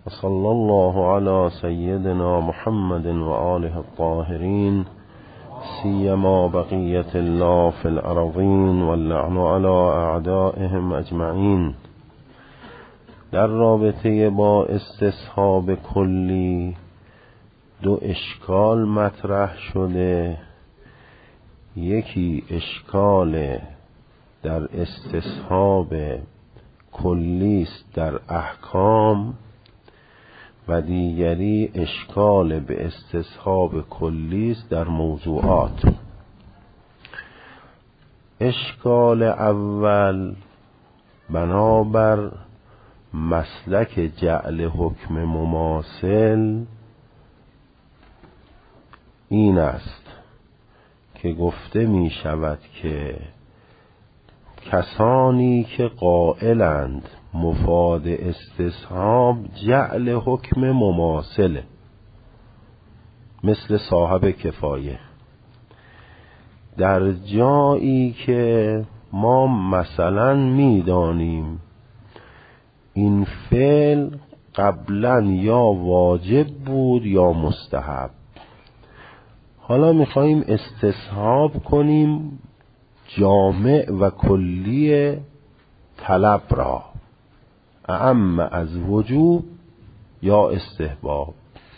وصلى الله على سيدنا محمد وآله الطاهرين سيما بقية الله في الأرضين واللعن على أعدائهم أجمعين. در رابطه با استصحاب کلی دو اشکال مطرح شده. یکی اشکال در استصحاب کلی است در احکام و دیگری اشکال به استصحاب کلی است در موضوعات. اشکال اول بنابر مسلک جعل حکم مماثل این است که گفته می شود که کسانی که قائلند مفاد استصحاب جعل حکم مماثله، مثل صاحب کفایه، در جایی که ما مثلا میدانیم این فعل قبلا یا واجب بود یا مستحب، حالا میخواییم استصحاب کنیم جامع و کلی طلب را، اعم از وجوب یا استحباب.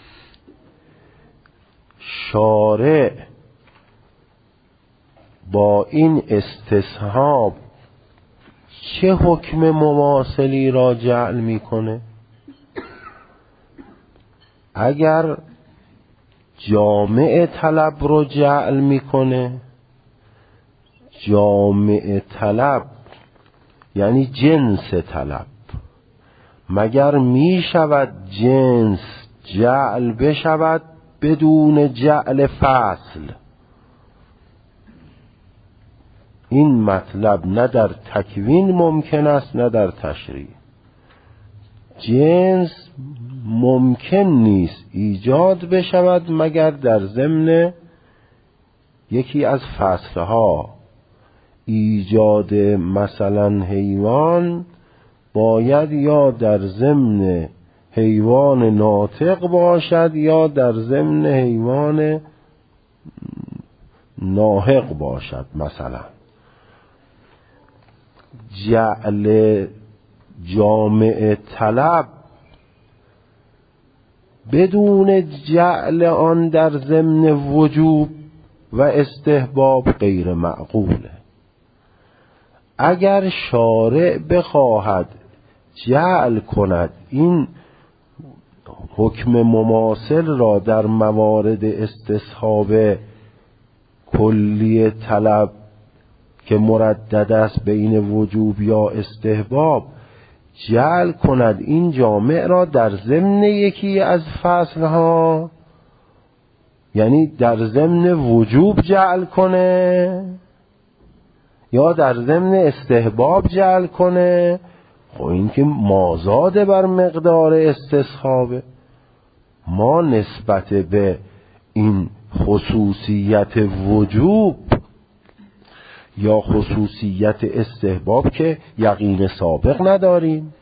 شارع با این استصحاب چه حکم مماثلی را جعل میکنه؟ اگر جامع طلب رو جعل میکنه، جامع طلب یعنی جنس طلب، مگر می شود جنس جعل بشود بدون جعل فصل؟ این مطلب نه در تکوین ممکن است نه در تشریع. جنس ممکن نیست ایجاد بشود مگر در ضمن یکی از فصلها. ایجاد مثلا حیوان باید یا در ضمن حیوان ناطق باشد یا در ضمن حیوان ناحق باشد. مثلا جعل جامع طلب بدون جعل آن در ضمن وجوب و استحباب غیر معقوله. اگر شارع بخواهد جعل کند این حکم مماثل را در موارد استصحاب کلی طلب که مردد است بین وجوب یا استحباب، جعل کند این جامع را در ضمن یکی از فصلها، یعنی در ضمن وجوب جعل کنه یا در ضمن استحباب جعل کنه، خب این که مازاد بر مقدار استصحابه. ما نسبت به این خصوصیت وجوب یا خصوصیت استحباب که یقین سابق نداریم.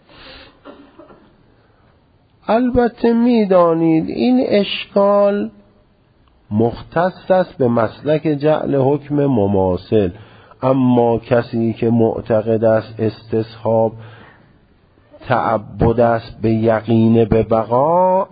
البته میدانید این اشکال مختص است به مسلک جعل حکم مماثل، اما کسی که معتقد است استصحاب تعبد است به یقین به بقا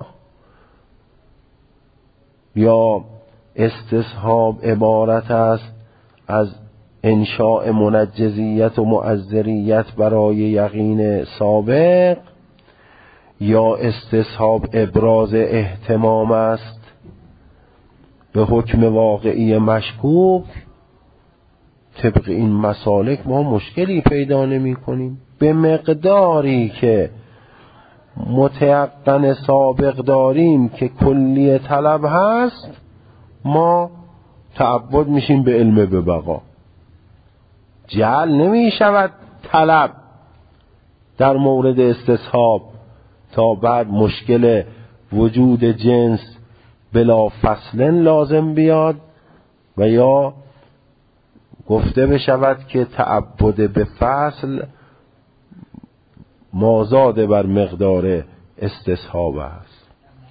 یا استصحاب عبارت است از انشاء منجزیت و معذریت برای یقین سابق، یا استصحاب ابراز اهتمام است به حکم واقعی مشکوک، طبق این مسالک ما مشکلی پیدا نمی کنیم. به مقداری که متیقن سابق داریم که کلی طلب هست، ما تعبد میشیم به علم به بقا. جعل نمی شود طلب در مورد استصحاب تا بعد مشکل وجود جنس بلا فصلن لازم بیاد و یا گفته بشود که تعبد به فصل مازاد بر مقدار استصحاب است.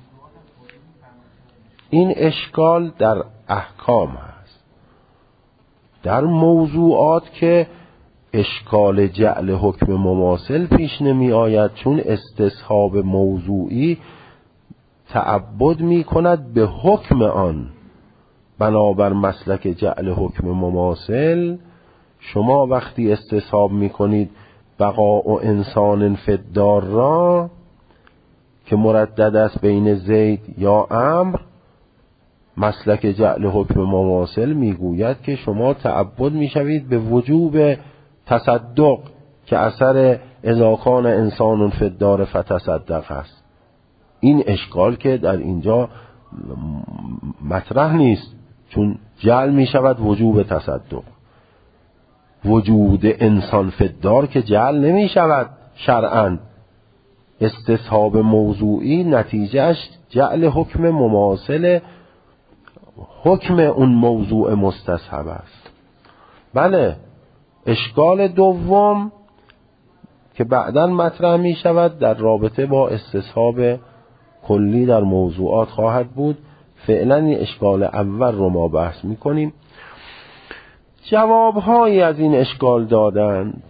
این اشکال در احکام هست. در موضوعات که اشکال جعل حکم مماثل پیش نمی آید، چون استصحاب موضوعی تعبد می کند به حکم آن. بنابر مسلک جعل حکم مماثل، شما وقتی استصحاب می کنید بقاء انسان فی الدار را که مردد است بین زید یا عمرو، مسلک جعل حکم مماثل میگوید که شما تعبد میشوید به وجوب تصدق که اثر اذا کان انسان فی الدار فتصدق است. این اشکال که در اینجا مطرح نیست، چون جعل میشود وجوب تصدق. وجود انسان فی الدار که جعل نمیشود شرعاً. استصحاب موضوعی نتیجهش جعل حکم مماثل حکم اون موضوع مستصحب است. بله، اشکال دوم که بعداً مطرح می شود در رابطه با استصحاب کلی در موضوعات خواهد بود. فعلا این اشکال اول رو ما بحث می کنیم. جوابهایی از این اشکال دادند.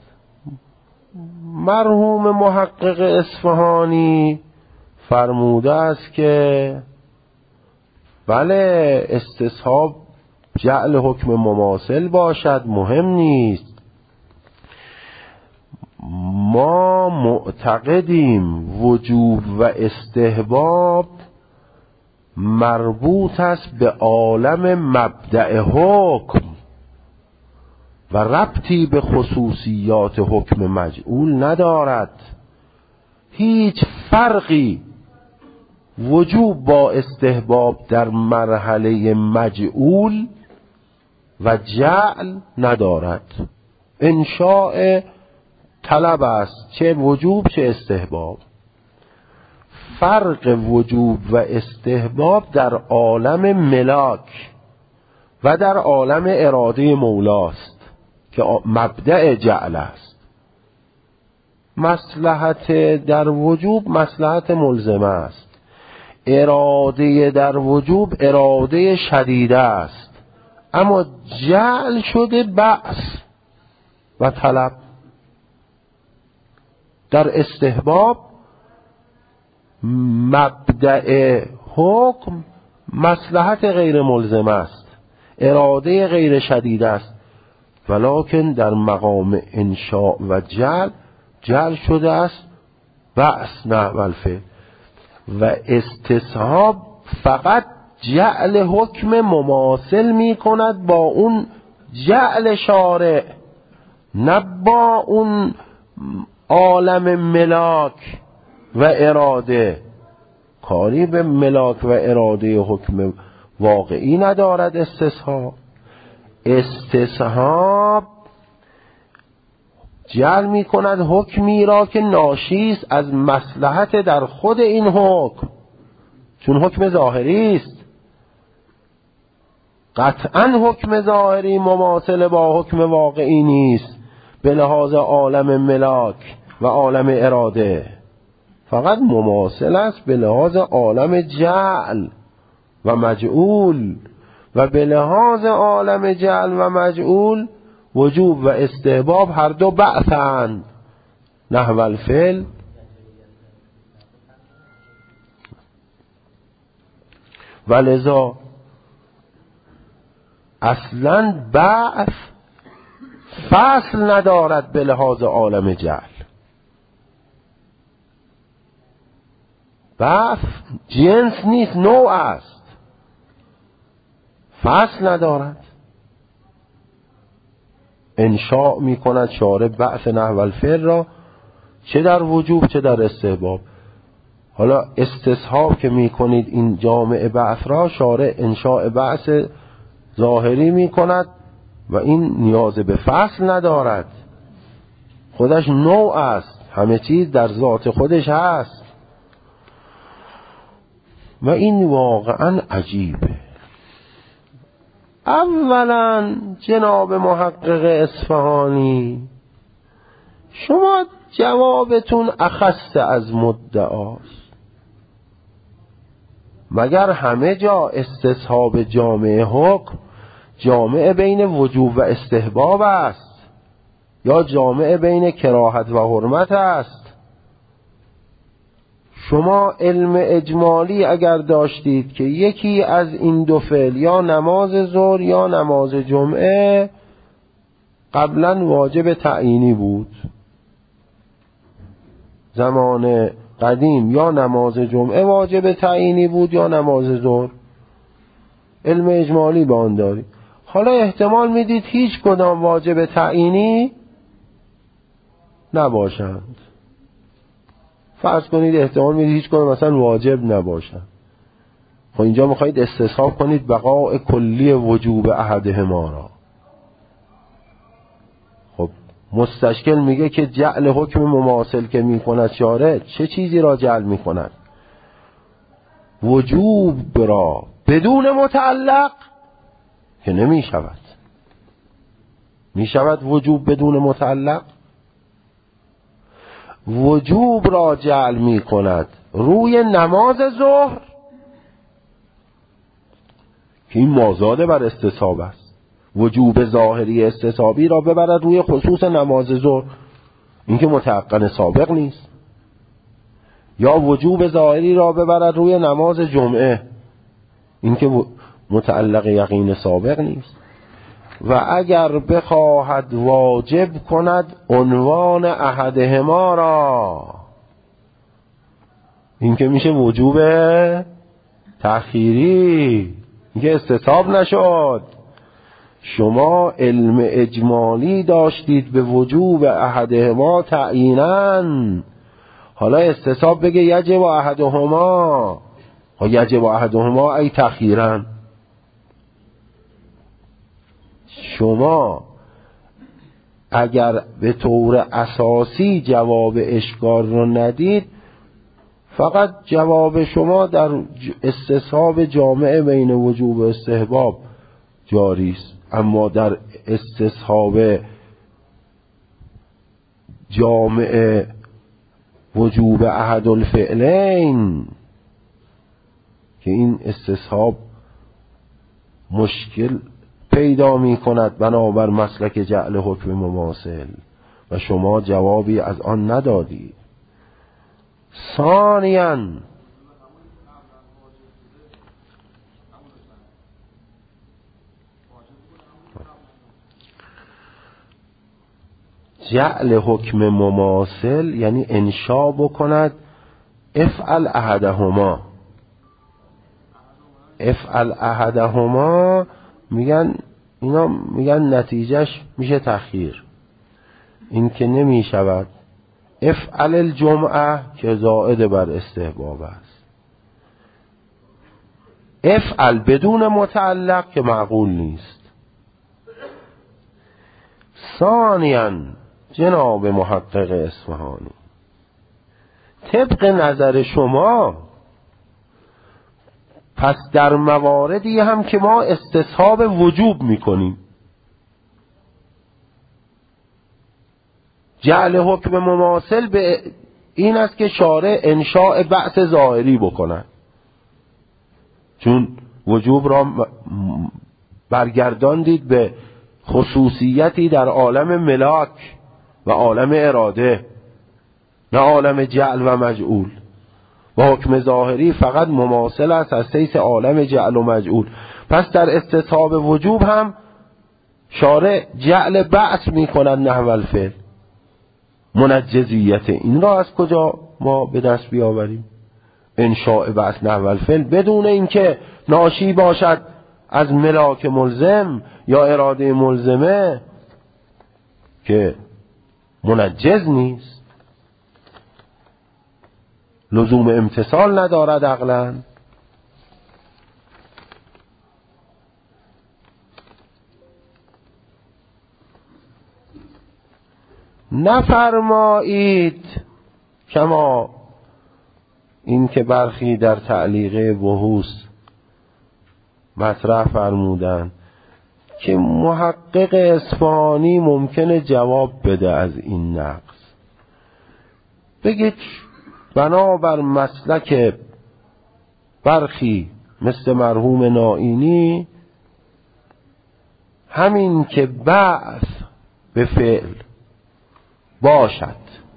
مرحوم محقق اصفهانی فرموده است که بله، استصحاب جعل حکم مماثل باشد، مهم نیست. ما معتقدیم وجوب و استحباب مربوط است به عالم مبدأ حکم و ربطی به خصوصیات حکم مجعول ندارد. هیچ فرقی وجوب با استحباب در مرحله مجعول و جعل ندارد. انشاء طلب است، چه وجوب چه استحباب. فرق وجوب و استحباب در عالم ملاک و در عالم اراده مولاست که مبدأ جعل است. مصلحت در وجوب مصلحت ملزمه است. اراده در وجوب اراده شدیده است، اما جعل شده بأس و طلب. در استحباب مبدأ حکم مصلحت غیر ملزمه است، اراده غیر شدیده است، ولکن در مقام انشاء و جعل شده است بأس نه والفعل. و استصحاب فقط جعل حکم مماثل می کند با اون جعل شارع، نه با اون عالم ملاک و اراده. کاری به ملاک و اراده حکم واقعی ندارد استصحاب. استصحاب جعل می کند حکمی را که ناشی است از مصلحت در خود این حکم، چون حکم ظاهری است. قطعا حکم ظاهری مماثل با حکم واقعی نیست به لحاظ عالم ملاک و عالم اراده، فقط مماثل است به لحاظ عالم جعل و مجعول. و به لحاظ عالم جعل و مجعول وجوب و استحباب هر دو بعثند نحو الفعل. ولذا اصلا بعث فصل ندارد به لحاظ عالم جعل. بعث جنس نیست، نوع است، فصل ندارد. انشاء می کند شارع بعث نحو الفعل را، چه در وجوب چه در استحباب. حالا استصحاب که می کنید این جامع بعث را، شارع انشاء بعث ظاهری می کند و این نیاز به فصل ندارد، خودش نوع است، همه چیز در ذات خودش هست. و این واقعا عجیبه. اولا جناب محقق اصفهانی، شما جوابتون اخص از مدعاست. مگر همه جا استصحاب جامع حکم جامع بین وجوب و استحباب است یا جامع بین کراهت و حرمت است؟ شما علم اجمالی اگر داشتید که یکی از این دو فعل یا نماز ظهر یا نماز جمعه قبلا واجب تعیینی بود، زمان قدیم یا نماز جمعه واجب تعیینی بود یا نماز ظهر، علم اجمالی با آن دارید. حالا احتمال میدید هیچ کدام واجب تعیینی نباشند. فرض کنید احتمال میدید هیچ کدام مثلا واجب نباشند. خب اینجا میخواید استصحاب کنید بقاء کلی وجوب احدهما را. خب مستشکل میگه که جعل حکم مماثل که میکند شارع چه چیزی را جعل میکند؟ وجوب را بدون متعلق که نمیشود. میشود وجوب بدون متعلق؟ وجوب را جعل میکند روی نماز ظهر که این مازاده بر استصحاب است، وجوب ظاهری استصحابی را ببرد روی خصوص نماز ظهر، این که متعقن سابق نیست. یا وجوب ظاهری را ببرد روی نماز جمعه، این که متعلق یقین سابق نیست. و اگر بخواهد واجب کند عنوان احدهما را، این که میشه وجوب تأخیری، این که استصحاب نشد. شما علم اجمالی داشتید به وجوب احدهما تعییناً، حالا استصحاب بگه یجب احدهما، یجب احدهما ای تأخیراً. شما اگر به طور اساسی جواب اشکال رو ندید، فقط جواب شما در استصحاب جامع بین وجوب و استحباب جاری است، اما در استصحاب جامع وجوب احد الفعلین که این استصحاب مشکل پیدا می کند بنابر مسلک جعل حکم مماثل و شما جوابی از آن ندادید. ثانیاً جعل حکم مماثل یعنی انشا بکند افعل احدهما. افعل احدهما اینا میگن نتیجهش میشه تأخیر، این که نمی شود. افعل الجمعه که زائد بر استحباب است، افعل بدون متعلق که معقول نیست. ثانیاً جناب محقق اصفهانی، طبق نظر شما پس در مواردی هم که ما استصحاب وجوب میکنیم جعل حکم مماثل به این است که شارع انشاء بعث ظاهری بکنه، چون وجوب را برگرداندید به خصوصیتی در عالم ملاک و عالم اراده، نه عالم جعل و مجعول. و حکم ظاهری فقط مماثل است از حیث عالم جعل و مجعول. پس در استصحاب وجوب هم شارع جعل بعث می کند نحو الفعل. منجزیت این را از کجا ما به دست بیاوریم؟ انشاء بعث نحو الفعل بدون اینکه ناشی باشد از ملاک ملزم یا اراده ملزمه که منجز نیست، لزوم امتثال ندارد عقلاً. نفرمایید کما این که برخی در تعلیق بحوث مطرح فرمودن که محقق اصفهانی ممکنه جواب بده از این نقص. بگید بنابر مسلک برخی مثل مرحوم نائینی همین که بعث به فعل باشد،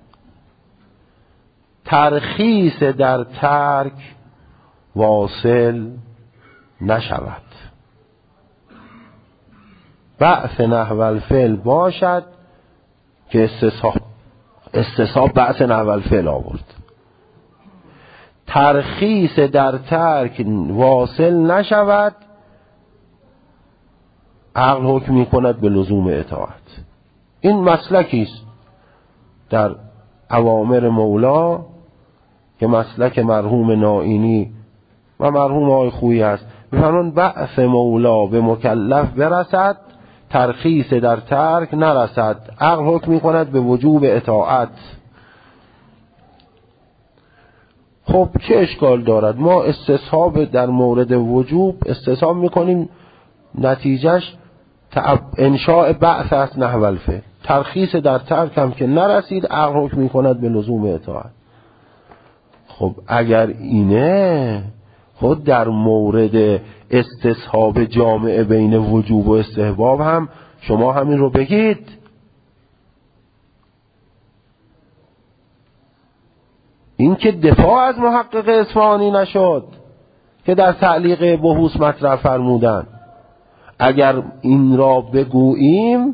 ترخیص در ترک واصل نشود. بعث نحو الفعل باشد که استصحاب بعث نحو الفعل آورد، ترخیص در ترک واصل نشود، عقل حکم می کند به لزوم اطاعت. این مسلکی است در اوامر مولا که مسلک مرحوم نائینی و مرحوم آقای خویی است. می‌فرمایند بعث مولا به مکلف برسد، ترخیص در ترک نرسد، عقل حکم می کند به وجوب اطاعت. خب چه اشکال دارد؟ ما استصحاب در مورد وجوب استصحاب میکنیم، نتیجهش انشاء بعث است نحو الفعل. ترخیص در ترک هم که نرسید، عقل حکم میکند به لزوم اطاعت. خب اگر اینه، خود در مورد استصحاب جامع بین وجوب و استحباب هم شما همین رو بگید. این که دفاع از محقق اصفهانی نشد که در تعلیق بحوث مطرح فرمودن. اگر این را بگوییم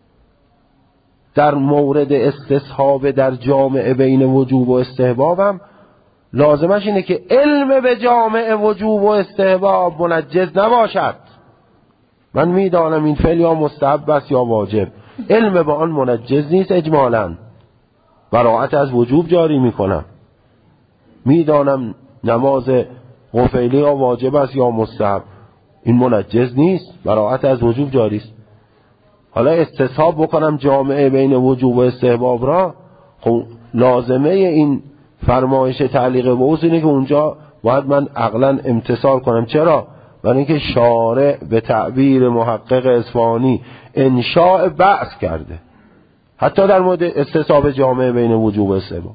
در مورد استصحاب در جامع بین وجوب و استحباب هم لازمش اینه که علم به جامع وجوب و استحباب منجز نباشد. من میدانم این فعل یا مستحب است یا واجب، علم به آن منجز نیست اجمالاً، براءت از وجوب جاری میکنم. میدانم نماز غفیلی یا واجب است یا مستحب، این منجز نیست، براءت از وجوب جاری است. حالا استصحاب بکنم جامعه بین وجوب و استحباب را، خب لازمه این فرمایش تعلیق بحوث اینه که اونجا باید من عقلا امتثال کنم. چرا؟ برای اینکه شارع به تعبیر محقق اصفهانی انشاء بعث کرده، حتی در مورد استصحاب جامعه بین وجوب و استحباب.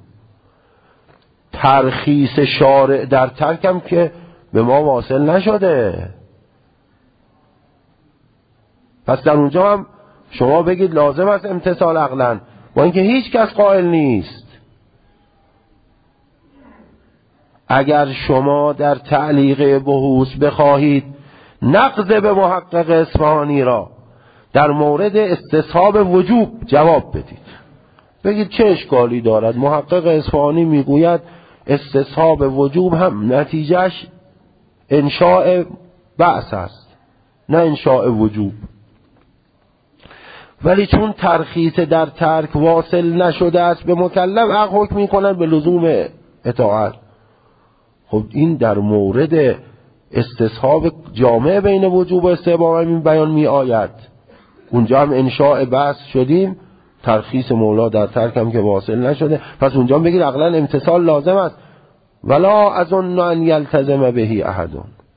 ترخیص شارع در ترکم که به ما واصل نشده. پس در اونجا هم شما بگید لازم است امتثال عقلن، با اینکه هیچ کس قائل نیست. اگر شما در تعلیق بحوث بخواهید نقض به محقق اصفهانی را در مورد استصحاب وجوب جواب بدید، بگید چه اشکالی دارد؟ محقق اصفهانی میگوید استصحاب وجوب هم نتیجهش انشاء بعث است نه انشاء وجوب، ولی چون ترخیص در ترک واصل نشده است به مکلف، عقل حکم میکنن به لزوم اطاعت. خب این در مورد استصحاب جامع بین وجوب و استحباب این بیان می آید. اونجا هم انشاء بعث شدیم، ترخیص مولا در ترک هم که واصل نشده، پس اونجا هم بگید عقلا امتثال لازم است. ولا اظن ان یلتزم بهی احد.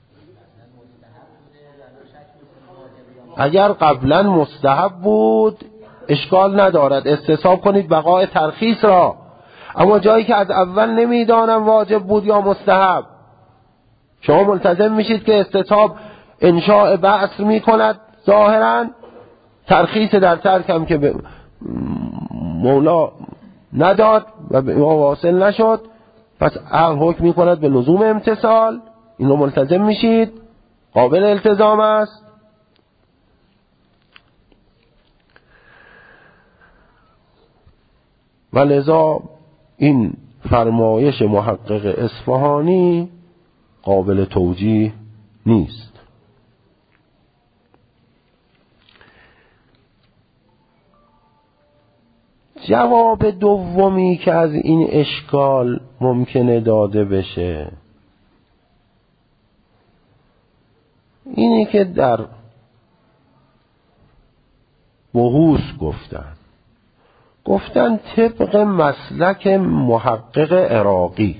اگر قبلا مستحب بود اشکال ندارد، استصحاب کنید بقای ترخیص را. اما جایی که از اول نمیدانم واجب بود یا مستحب، شما ملتزم میشید که استصحاب انشاء بعث میکند ظاهرا، ترخیص در ترک هم که مولا نداد و به ما واصل نشد، پس عقل حکم میکند به لزوم امتثال. این رو ملتزم میشید، قابل التزام است. و لذا این فرمایش محقق اصفهانی قابل توجیه نیست. جواب دومی که از این اشکال ممکنه داده بشه اینی که در بحوث گفتن طبق مسلک محقق عراقی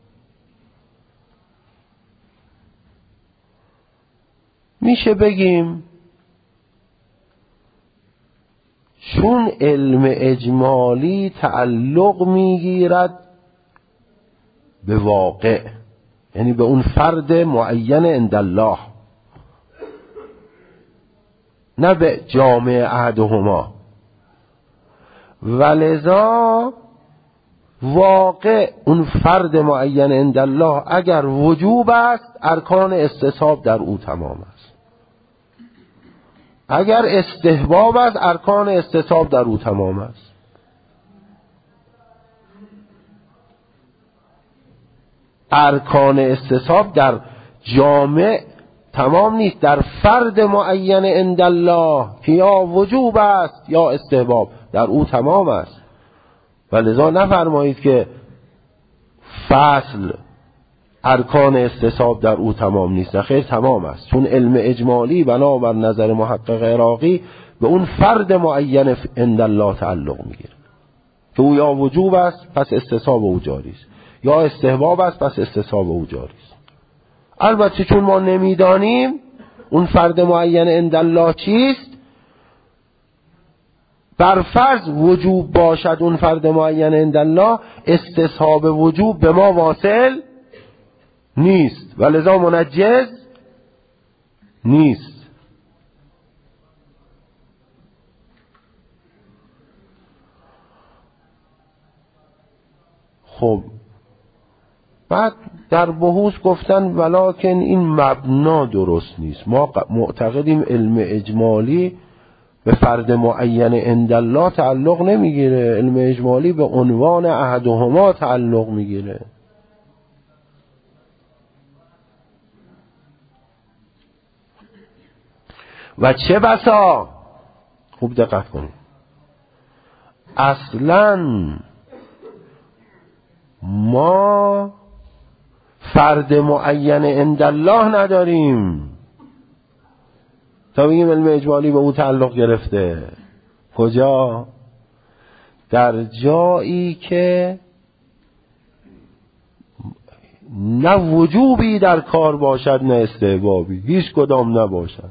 میشه بگیم چون علم اجمالی تعلق میگیرد به واقع، یعنی به اون فرد معین عند الله، نه به جامع احدهما. ولذا واقع اون فرد معین عند الله اگر وجوب است، ارکان استصحاب در او تمام است. اگر استحباب است، ارکان استصحاب در او تمام است. ارکان استصحاب در جامع تمام نیست، در فرد معین عند الله که یا وجوب است یا استحباب در او تمام است. ولذا نفرمایید که فصل ارکان استصحاب در او تمام نیست، خیر تمام است، چون علم اجمالی بنابر نظر محقق عراقی به اون فرد معین عند الله تعلق میگیره که او یا وجوب است پس استصحاب او جاری است، یا استحباب است پس استصحاب او جاری است. البته چون ما نمیدانیم اون فرد معین عند الله چیست، بر فرض وجوب باشد اون فرد معین عند الله، استصحاب وجوب به ما واصل نیست و لذا منجز نیست. خب بعد در بحوث گفتن ولکن این مبنا درست نیست. ما معتقدیم علم اجمالی به فرد معین عند الله تعلق نمیگیره، علم اجمالی به عنوان احدهما تعلق میگیره. و چه بسا، خوب دقت کنید، اصلا ما فرد معین عند الله نداریم تا بگیم علم اجمالی به او تعلق گرفته. کجا؟ در جایی که نه وجوبی در کار باشد نه استحبابی، هیچ کدام نباشد.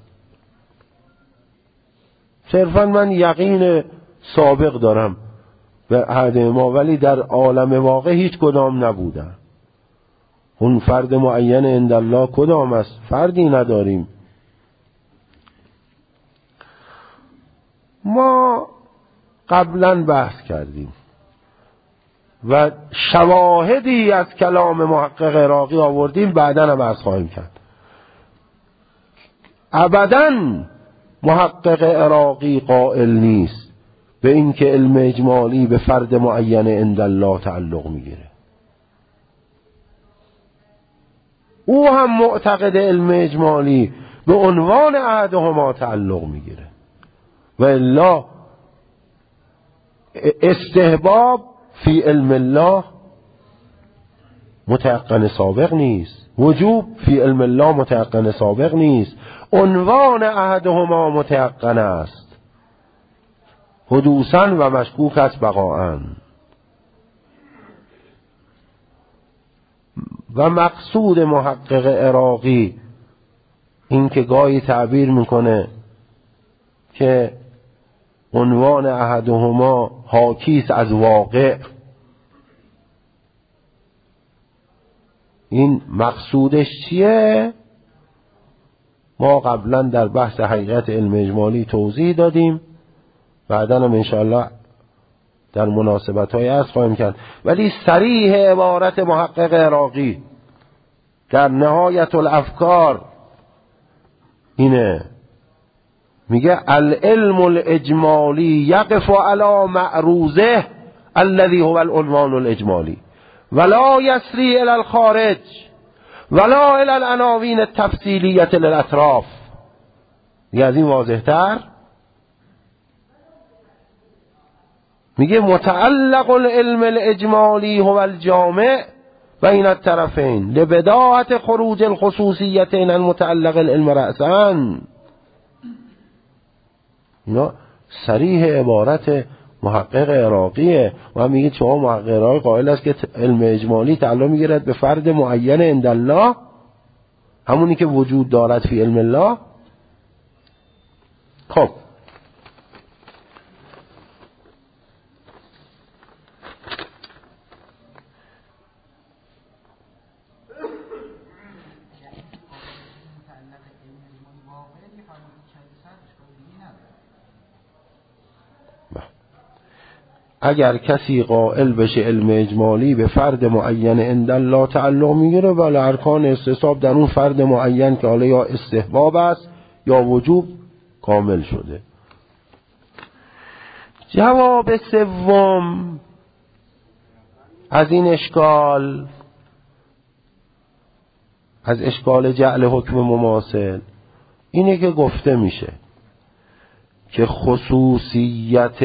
صرفا من یقین سابق دارم به عهد ما، ولی در عالم واقع هیچ کدام نبودن. اون فرد معین عند الله کدام است؟ فردی نداریم. ما قبلا بحث کردیم و شواهدی از کلام محقق عراقی آوردیم، بعداً هم بحث خواهیم کرد. ابداً محقق عراقی قائل نیست به این که علم اجمالی به فرد معین عند الله تعلق میگیره. او هم معتقد علم اجمالی به عنوان احدهما تعلق میگیره و الا استحباب فی علم الله متيقن سابق نیست، وجوب فی علم الله متيقن سابق نیست، عنوان احدهما متيقن است، حدوثاً و مشکوک است بقاءً. و مقصود محقق عراقی این که گاهی تعبیر میکنه که عنوان احدهما حاکیست از واقع، این مقصودش چیه؟ ما قبلا در بحث حقیقت علم اجمالی توضیح دادیم، بعداً هم انشاءالله در مناسبت های از خواهیم کرد. ولی صریح عبارت محقق عراقی در نهایت الافکار اینه، میگه العلم الاجمالی یقف علی معروضه الذي هو العنوان الاجمالی ولا یسری الى الخارج ولا الى العناوین التفصیلیه للاطراف. دیگه از این واضح تر میگه متعلق العلم الاجمالی هو الجامع بین الطرفین لبداهة خروج الخصوصیتین المتعلق العلم رأساً. اینا صریح عبارت محقق عراقیه و میگه شما محقق عراقی قائل است که علم اجمالی تعلق میگیرد به فرد معین عند الله، همونی که وجود دارد فی علم الله. خب اگر کسی قائل بشه علم اجمالی به فرد معین عند الله تعلق میگیره، ولی ارکان استصحاب در اون فرد معین که حالا یا استحباب است یا وجوب کامل شده. جواب سوم از این اشکال، از اشکال جعل حکم مماثل، اینه که گفته میشه که خصوصیت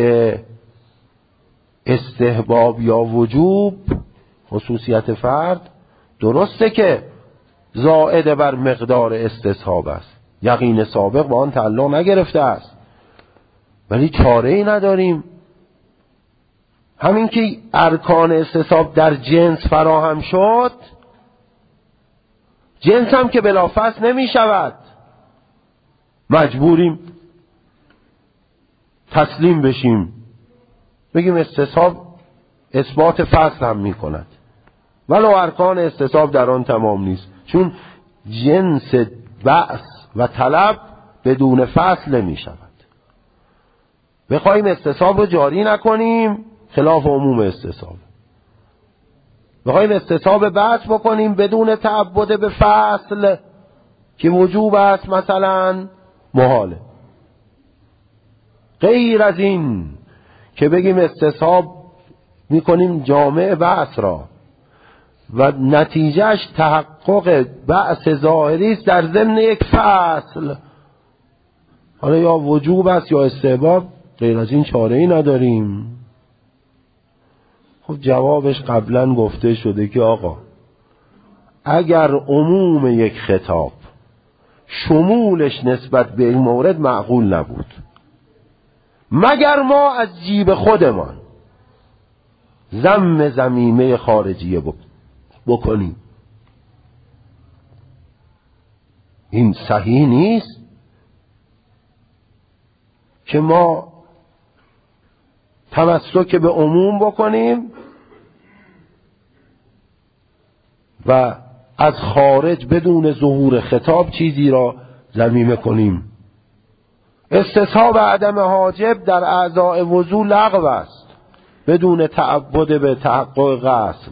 استحباب یا وجوب، خصوصیت فرد، درسته که زائد بر مقدار استصحاب است، یقین سابق با آن تعلق نگرفته است، ولی چاره ای نداریم. همین که ارکان استصحاب در جنس فراهم شد، جنس هم که بلافاصله نمی شود، مجبوریم تسلیم بشیم بگیم استصحاب اثبات فصل هم می کند، ولو ارکان استصحاب در آن تمام نیست، چون جنس بعث و طلب بدون فصل نمی شود. بخوایم استصحاب رو جاری نکنیم خلاف عموم استصحاب، بخوایم استصحاب بعث بکنیم بدون تعبد به فصل که وجوب است مثلا محاله. غیر از این که بگیم استصحاب میکنیم جامع بعث را و نتیجهش تحقق بعث ظاهری است در ضمن یک فصل، حالا یا وجوب است یا استحباب، غیر از این چاره ای نداریم. خب جوابش قبلا گفته شده که آقا اگر عموم یک خطاب شمولش نسبت به این مورد معقول نبود، مگر ما از جیب خودمان ذم ذمیمه خارجیه بکنیم، این صحیح نیست که ما تمسک به عموم بکنیم و از خارج بدون ظهور خطاب چیزی را ذمیمه کنیم. استصحاب عدم حاجب در اعضاء وضو لغو است بدون تعبد به تحقق غسل.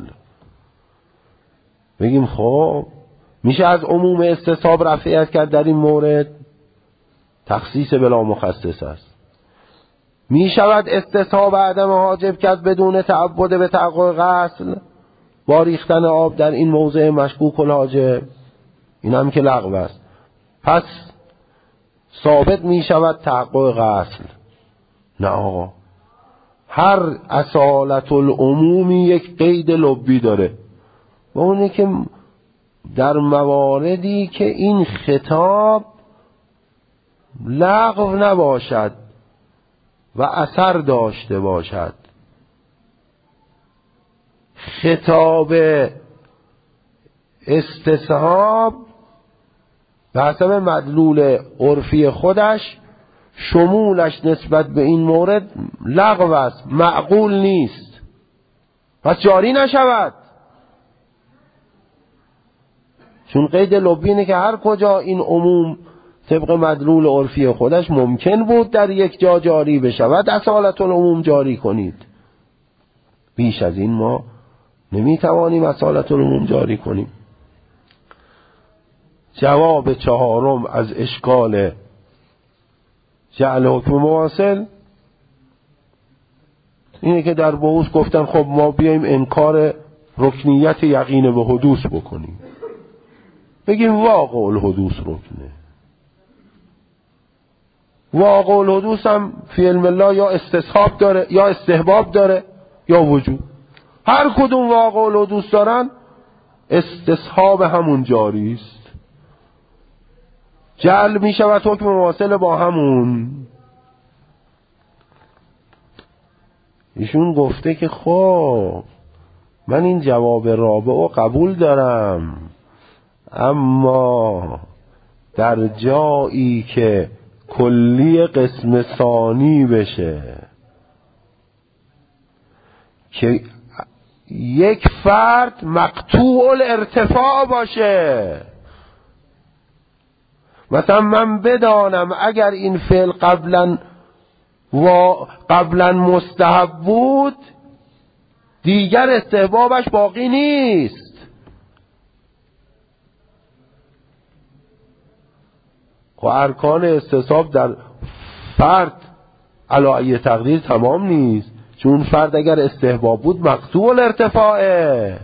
بگیم خب میشه از عموم استصحاب رفعیت کرد در این مورد؟ تخصیص بلا مخصص است. میشود استصحاب عدم حاجب کرد بدون تعبد به تحقق غسل با ریختن آب در این موضع مشکوک الحاجب؟ این هم که لغو است. پس ثابت میشود تحقق غسل؟ نه آقا، هر اصالت العمومی یک قید لبی داره و اونه که در مواردی که این خطاب لغو نباشد و اثر داشته باشد. خطاب استصحاب به حسب مدلول عرفی خودش شمولش نسبت به این مورد لغو است، معقول نیست، پس جاری نشود. چون قید لبی اینه که هر کجا این عموم طبق مدلول عرفی خودش ممکن بود در یک جا جاری بشود، اصالت العموم جاری کنید. بیش از این ما نمیتوانیم اصالت العموم جاری کنیم. جواب چهارم از اشکال جعل حکم مماثل اینه که در بحوث گفتن خب ما بیایم انکار رکنیت یقین به حدوث بکنیم، بگیم واقع الحدوث رکنه. واقع الحدوث هم فی علم الله یا استصحاب داره یا استحباب داره یا وجوب. هر کدوم واقع الحدوث دارن استصحاب همون جاری است، جعل می شود حکم مماثل با همون. ایشون گفته که خب من این جواب رابع رو قبول دارم، اما در جایی که کلی قسم ثانی بشه که یک فرد مقطوع الارتفاع باشه، مثلا من بدانم اگر این فعل قبلا و قبلا مستحب بود دیگر استحبابش باقی نیست. و ارکان استصحاب در فرد علی تقدیر تمام نیست، چون فرد اگر استحباب بود مقطوع الارتفاعه.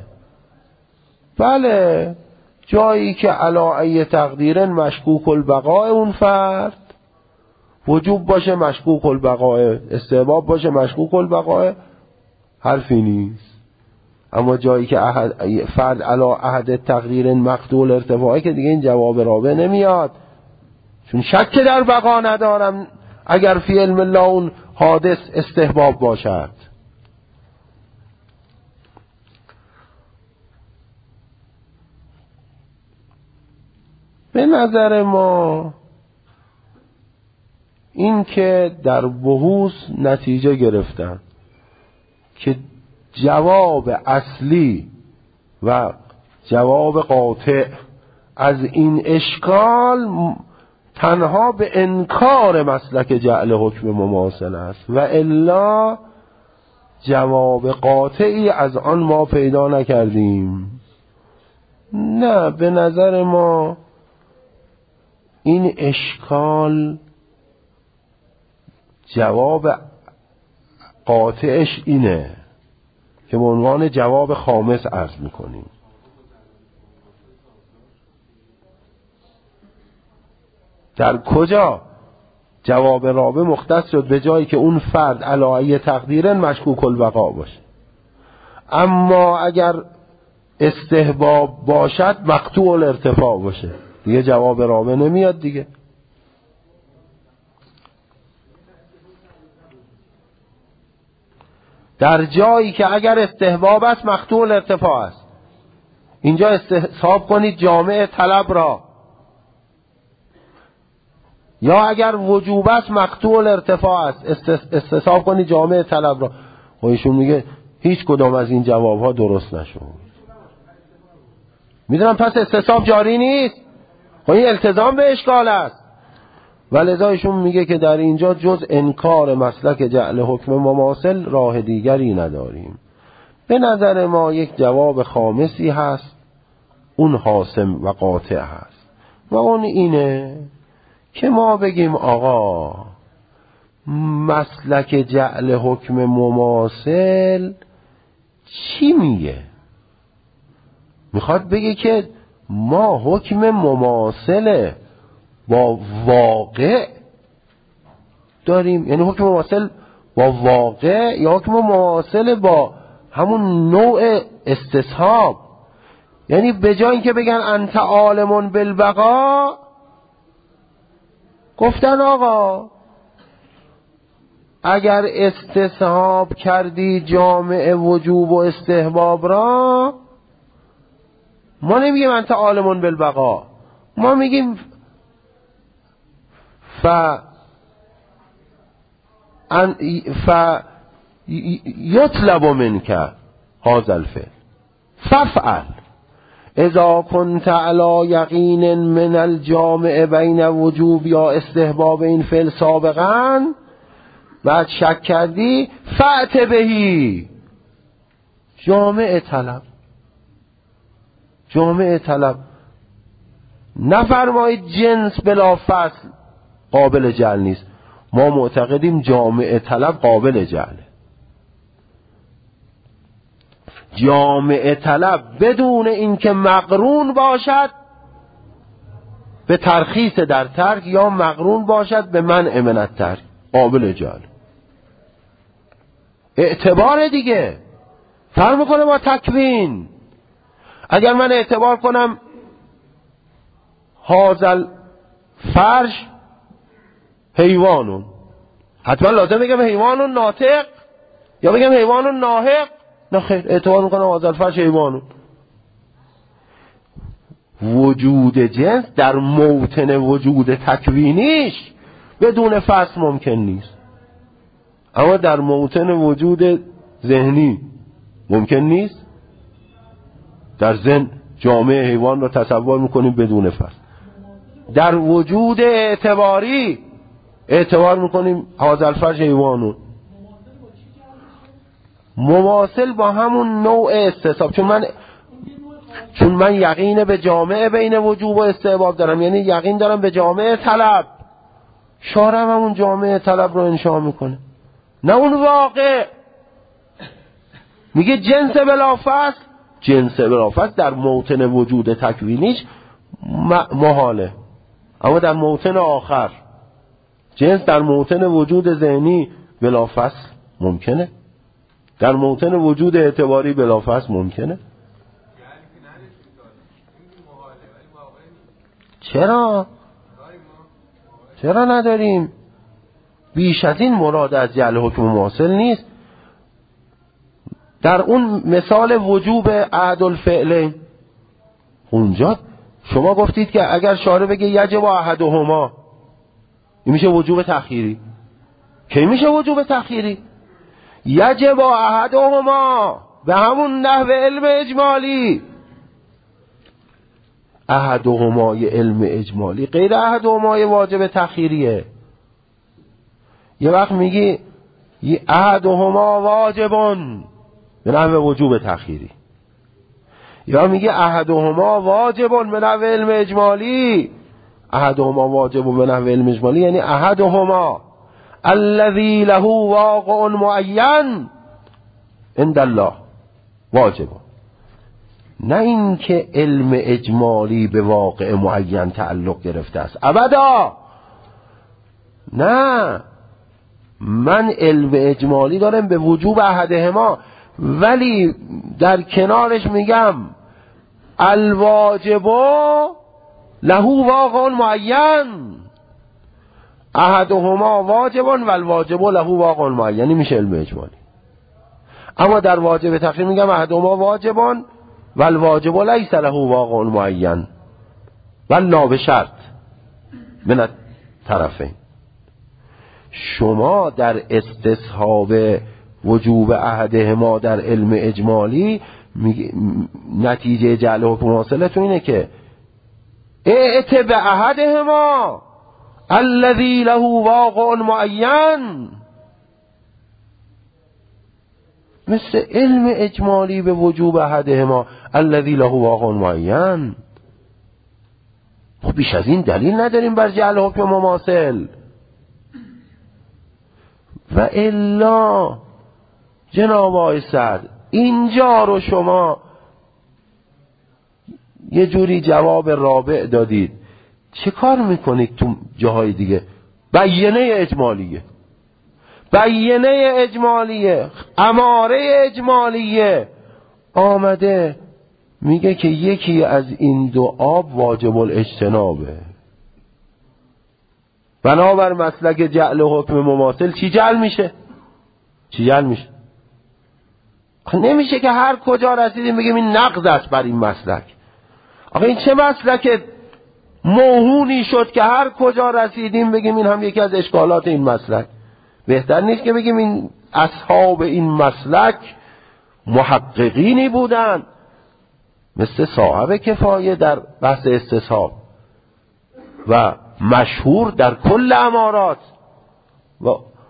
بله، جایی که علی تقدیر مشکوک البقاء اون فرد، وجوب باشه مشکوک البقاء، استحباب باشه مشکوک البقاء، حرفی نیست. اما جایی که فرد علی عهد تقدیر مقطوع الارتفاعه که دیگه این جواب رابع نمیاد، چون شک در بقا ندارم اگر فی علم الله اون حادث استحباب باشد. به نظر ما این که در بحوث نتیجه گرفتن که جواب اصلی و جواب قاطع از این اشکال تنها به انکار مسلک جعل حکم مماثل است و الا جواب قاطعی از آن ما پیدا نکردیم. نه، به نظر ما این اشکال جواب قاطعش اینه که به عنوان جواب خامس عرض میکنیم. در کجا جواب رابع مختص شد؟ به جایی که اون فرد علی تقدیر مشکوک البقاء باشه، اما اگر استحباب باشد مقطوع الارتفاع باشه، دیگه جواب رابع نمیاد دیگه. در جایی که اگر استحباب است مقطوع الارتفاع است، اینجا استصحاب کنید جامع طلب را، یا اگر وجوب است مقطوع الارتفاع است، استصحاب کنید جامع طلب را. و ایشون میگه هیچ کدام از این جوابها درست نشد. میدونم پس استصحاب جاری نیست، و این التزام به اشکال است. ولذا ایشون میگه که در اینجا جز انکار مسلک جعل حکم مماثل راه دیگری نداریم. به نظر ما یک جواب خامسی هست، اون حاسم و قاطع هست، و اون اینه که ما بگیم آقا مسلک جعل حکم مماثل چی میگه؟ میخواد بگه که ما حکم مماثل با واقع داریم، یعنی حکم مماثل با واقع یا حکم مماثل با همون نوع استصحاب. یعنی به جای اینکه بگن انت عالم بالبقاء، گفتن آقا اگر استصحاب کردی جامع وجوب و استحباب را، ما نمیگیم انت عالم بالبقاء، ما میگیم یطلب منک هذا الفعل فافعل اذا كنت على یقین من الجامع بین وجوب یا استحباب این فعل سابقا، بعد شک کردی فأت بهی جامع طلب. جامع طلب نفرمایید جنس بلا فصل قابل جعل نیست، ما معتقدیم جامع طلب قابل جعله. جامع طلب بدون اینکه مقرون باشد به ترخیص در ترک یا مقرون باشد به منع من الترک قابل جعل. اعتبار دیگه فرق میکنه با تکوین. اگر من اعتبار کنم هازل فرش حیوانون، حتما لازم بگم حیوانون ناطق یا بگم حیوانون ناحق؟ نه خیر، اعتبار میکنم هازل فرش حیوانون. وجود جنس در موطن وجود تکوینیش بدون فصل ممکن نیست، اما در موطن وجود ذهنی ممکن نیست. در ذهن جامعه حیوان رو تصور میکنیم بدون فصل. در وجود اعتباری اعتبار میکنیم هذا الفرج حیوانون. مماثل با همون نوع استصحاب، چون من یقین به جامعه بین وجوب و استحباب دارم، یعنی یقین دارم به جامعه طلب، شارع همون جامعه طلب رو انشاء میکنه، نه اون واقع. میگه جنس بلافصل، جنس بلافصل در موطن وجود تکوینیش محاله، اما در موطن آخر جنس در موطن وجود ذهنی بلافصل ممکنه، در موطن وجود اعتباری بلافصل ممکنه. چرا نداریم؟ بیش از این مراد از جعل حکم مماثل نیست. در اون مثال وجوب احد الفعلین، اونجا شما گفتید که اگر شارع بگه یجب احدهما، این میشه وجوب تأخیری. کی میشه وجوب تأخیری؟ یجب احدهما به همون نحو علم اجمالی. احدهما علم اجمالی غیر احدهما واجب تأخیریه. یه وقت میگی احدهما واجبون به نحو وجوب تأخیری، یا میگی احدهما واجبون به نحو علم اجمالی. احدهما واجبون به نحو علم اجمالی یعنی احدهما الذي له واقع معین عند الله واجب، نه اینکه علم اجمالی به واقع معین تعلق گرفته است ابدا. نه، من علم اجمالی دارم به وجوب احدهما، ولی در کنارش میگم الواجب له واقع معین، احدهما واجب و الواجب له واقع معین، یعنی میشه علم اجمالی. اما در واجب تأخیر میگم احدهما واجب و الواجب لیس له واقع معین ولا بشرط من الطرفین. شما در استصحاب وجوب احدهما در علم اجمالی نتیجه جعل حکم مماثلتون اینه که ائت به احدهما الذي له واقع معین، مثل علم اجمالی به وجوب احدهما الذي له واقع معین. بیش از این دلیل نداریم بر جعل حکم مماثل. و الا جناب آقای سعد اینجا رو شما یه جوری جواب رابع دادید، چه کار میکنید تو جاهای دیگه؟ بیانه اجمالیه، بیانه اجمالیه، اماره اجمالیه آمده میگه که یکی از این دو آب واجب الاجتنابه. بنابر مسلک جعل حکم مماثل چی جعل میشه؟ نمیشه که هر کجا رسیدیم بگیم این نقض است بر این مسلک. آخه این چه مسلک موهونی شد که هر کجا رسیدیم بگیم این هم یکی از اشکالات این مسلک؟ بهتر نیست که بگیم این اصحاب این مسلک محققینی بودن مثل صاحب کفایه در بحث استصحاب و مشهور در کل امارات و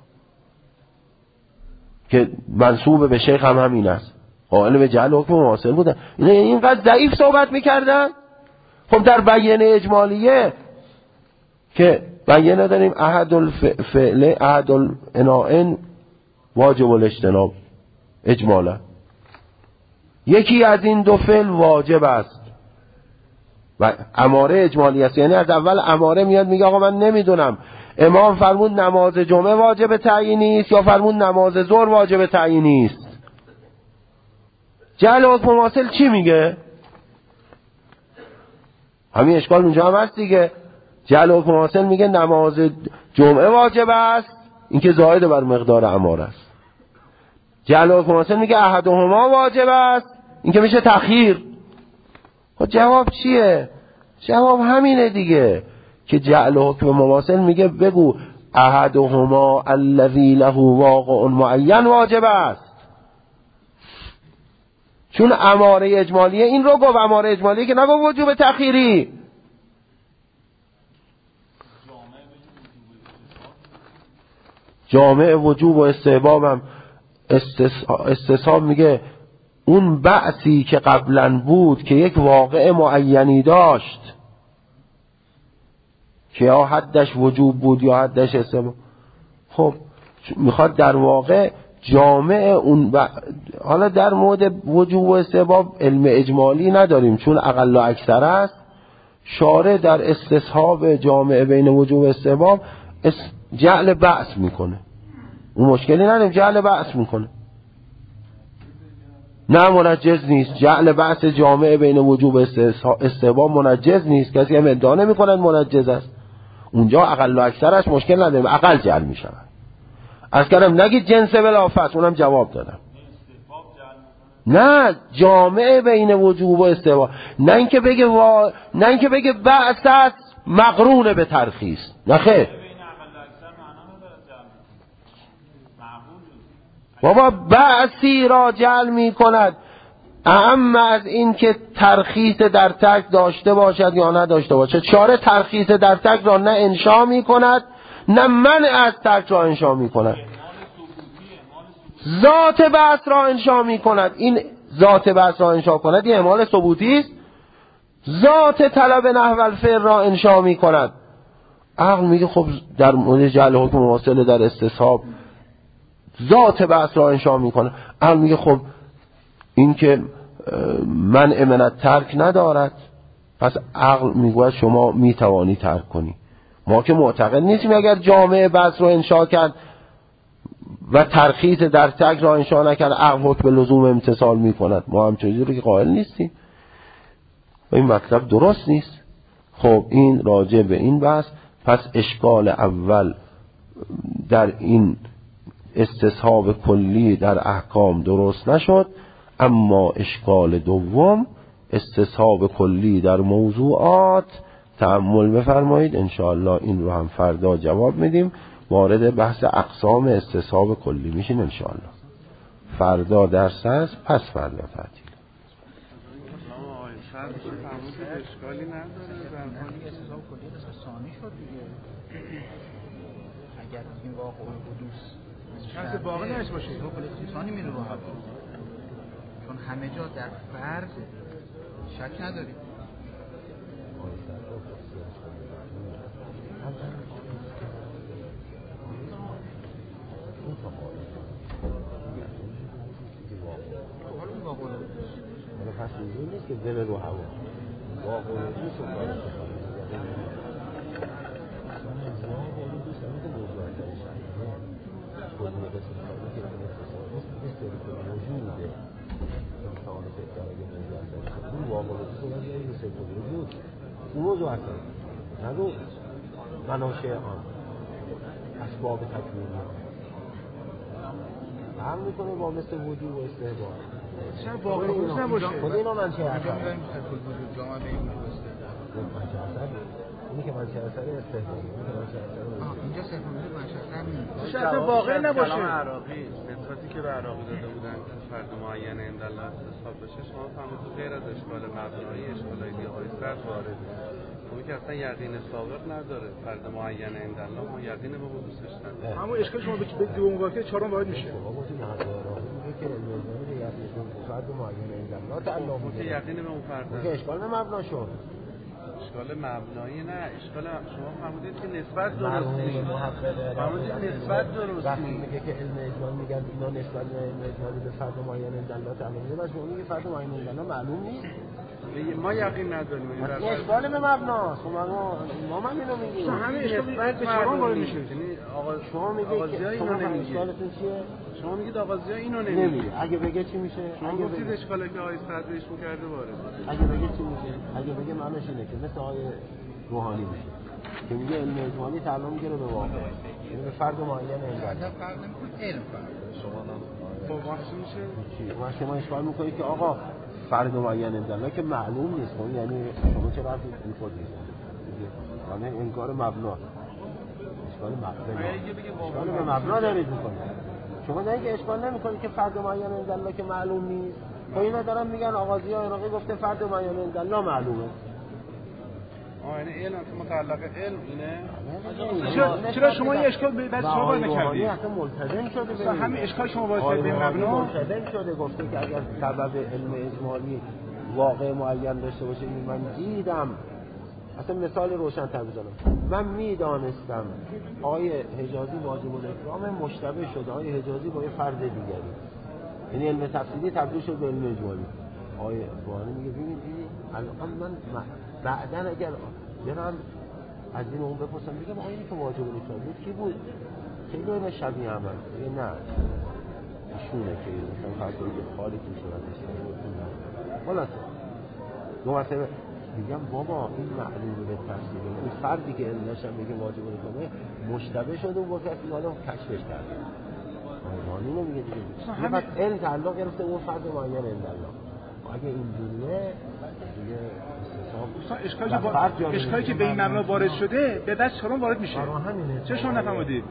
که منسوب به شیخ هم همین است، قائل به جعل حکم مماثل بودن. اینقدر ضعیف صحبت میکردن. خب در بیانه اجمالیه که بیانه داریم احد الفعل احد الاناء واجب الاجتناب اجمالا، یکی از این دو فعل واجب است و اماره اجمالی است. یعنی از اول اماره میاد میگه آقا من نمیدونم امام فرمود نماز جمعه واجب تعیینی است یا فرمود نماز ظهر واجب تعیینی است. جعل حکم مماثل چی میگه؟ همین اشکال اونجا هم هست دیگه. جعل حکم مماثل میگه نماز جمعه واجب است، این که زائد بر مقدار اماره است. جعل حکم مماثل میگه احدهما واجب است، این که میشه تأخیر. خب جواب چیه؟ جواب همینه دیگه که جعل حکم مماثل میگه بگو احدهما الذی له واقع معین واجب است، چون اماره اجمالیه این رو گفت، اماره اجمالیه که نگفت وجوب تأخیری. جامع وجوب و استحبابم استصحاب میگه اون بعثی که قبلا بود که یک واقع معینی داشت که یا حدش وجوب بود یا حدش استحباب، خب میخواد در واقع جامع اون حالا در مورد وجوب و استحباب علم اجمالی نداریم چون اقل و اکثر است. شارع در استصحاب جامع بین وجوب و استحباب جعل بعث میکنه، اون مشکلی نداریم، جعل بعث میکنه، نه منجز نیست. جعل بعث جامع بین وجوب و استحباب منجز نیست، کسی هم ادعا نمی‌کند منجز است. اونجا اقل و اکثرش مشکل نداریم، اقل جعل میشود. از کردم نگید جنس بلافت، اونم جواب دادم. نه جامع بین وجوب و استحباب، نه اینکه بگه بعث است مقرون به ترخیص، نه خیر. بابا بعثی را جعل می کند اهم از این که ترخیص در ترک داشته باشد یا نداشته باشد. شارع ترخیص در ترک را نه انشا می کند نه منع از ترک را انشا می کند، ذات بعث را انشا می کند. این ذات بعث را انشا کند این اعمال ثبوتی است. ذات طلب نحو الفعل را انشا می کند. عقل میگه خب در مورد جعل حکم مواصل در استصحاب ذات بعث را انشا میکنه. عقل میگه خب این که منع من ترک ندارد، پس عقل میگه شما میتوانی ترک کنی. ما که معتقد نیستیم اگر جامع بعث را انشا کرد و ترخیص در ترک را انشا نکرد عقل حکم لزوم امتصال میکند، ما هم چیزی رو که قائل نیستیم. این مطلب درست نیست. خب این راجع به این بحث. پس اشکال اول در این استصحاب کلی در احکام درست نشد، اما اشکال دوم استصحاب کلی در موضوعات تأمل بفرمایید. انشاءالله این رو هم فردا جواب میدیم. وارد بحث اقسام استصحاب کلی میشین انشاءالله. فردا درس هست، پس فردا تعطیل. اشکالی نداره در حالی که استصحاب کلی ثانی شد دیگه. اگر این واقع حدوث شرط باقی داشته باشه استصحاب کلی ثانی میره رو هوا، چون همه جا در فرض شک نداریم. پس اینجور نیست که دل رو هوا واقع حدوث و کار اون موضوع هست نگو مناشه آن اسباب تکمیلی هم میکنه با مثل وجود و استحباب شاید واقع حدوث نباشه. خود اینا منشه اثر جامعه به این وجود منشه اثر اینی که منشه اثر استحباب اینجا سفر منشه اثر نیست. شاید واقع نباشه. کلام عراقی نسبتی که به عراقی داده بودن فرد معین عند الله استصحاب بشه، شما فهمید غیر از اشکال مبنایی اشکال ایدئالی فرد وارد اون که اصلا یقین سابق نداره. فرد معین عند الله ما یقین به حدوثش نداره. همون اشکال شما به دوم واقعه چهارم وارد میشه. بابا تو میگه که المزانی یقین فرد معین عند الله تعالی که یقین به اون فرد که اشکال مبنا شد. اشکال مبنایی نه، اشکال شما فهمیدید که نسبت درست نیست. فهمیدید نسبت درست وقتی میگه که علم اجمال میگن اینا نسبت به علم اجمالی به فرد معین عند الله تعالی میگه، بس اون میگه فرد معین عند الله معلوم نیست. ما یقین نداریم. این اشکال به مبناست. ما من اینو میگیم. همه اشکال به چهارم وارد میشه. یعنی آقا شما میگید که اینو نمیگه. اشکالتون چیه؟ شما میگید آغازی ها اینو نمیگه. اگه بگه چی میشه؟ شما گفتید اشکالی که آقای صدرش میکرده وارد. اگه بگه چی میشه؟ اگه بگه معنیش اینه که مثل آقای روحانی میشه که میگه علم اجمالی تعلق میگیره به واقع، یعنی به فرد معین انگار فرق نمیکنه علم فرق. شما با واسه میشه چی؟ شما اشکال میکنید که آقا فرد معین انگار که معلوم نیست. یعنی شما چرا حرفی این خود نیست؟ یعنی انکار مبنا. اشکال به مبنا دارید میکنید. شما نه که اشکال نمیکنید که فرد معین انگار که معلوم نیست. خب اینا دارن میگن آغازی ها عراقی گفته فرد معین انگار معلومه. یعنی علم که متعلق علم اینه. چرا شما این اشکال بس شما نکردید؟ اصلا ملتزم شده مثلا همین اشکال شما باید به مبنا ملتزم شده، گفته که اگر سبب علم اجمالی واقع معین داشته باشه. من دیدم اصلا مثال روشن تر بزنم، من میدانستم آقای حجازی واجب الاکرام مشتبه شده آقای حجازی با یه فرد دیگری، یعنی علم تفصیلی تبدیل شد به علم اجمالی. آقای بوانی میگه ببین الان من بعدن اگر برم از این اون بپرسم بگم آقایی که واجب الاکرام بود کی بود؟ خیلی علم شبیه هم هست. میگه نه ایشونه که مثلا فرض کنید حالی که صورتش خلاص دو مسئله میگم بابا این معلوم به تفصیل اون فردی که علم داشتن میگه واجب الاکرام مشتبه شده و با کسی آدم کشفش کرده. آقایی نمیگه دیگه پس علم تعلق گرفته اون فرد معین اندالله. اگه این دنیه دیگه اشکالی که به این مبنا وارد شده به دست چهارم وارد میشه. چه شما نفهمیدید؟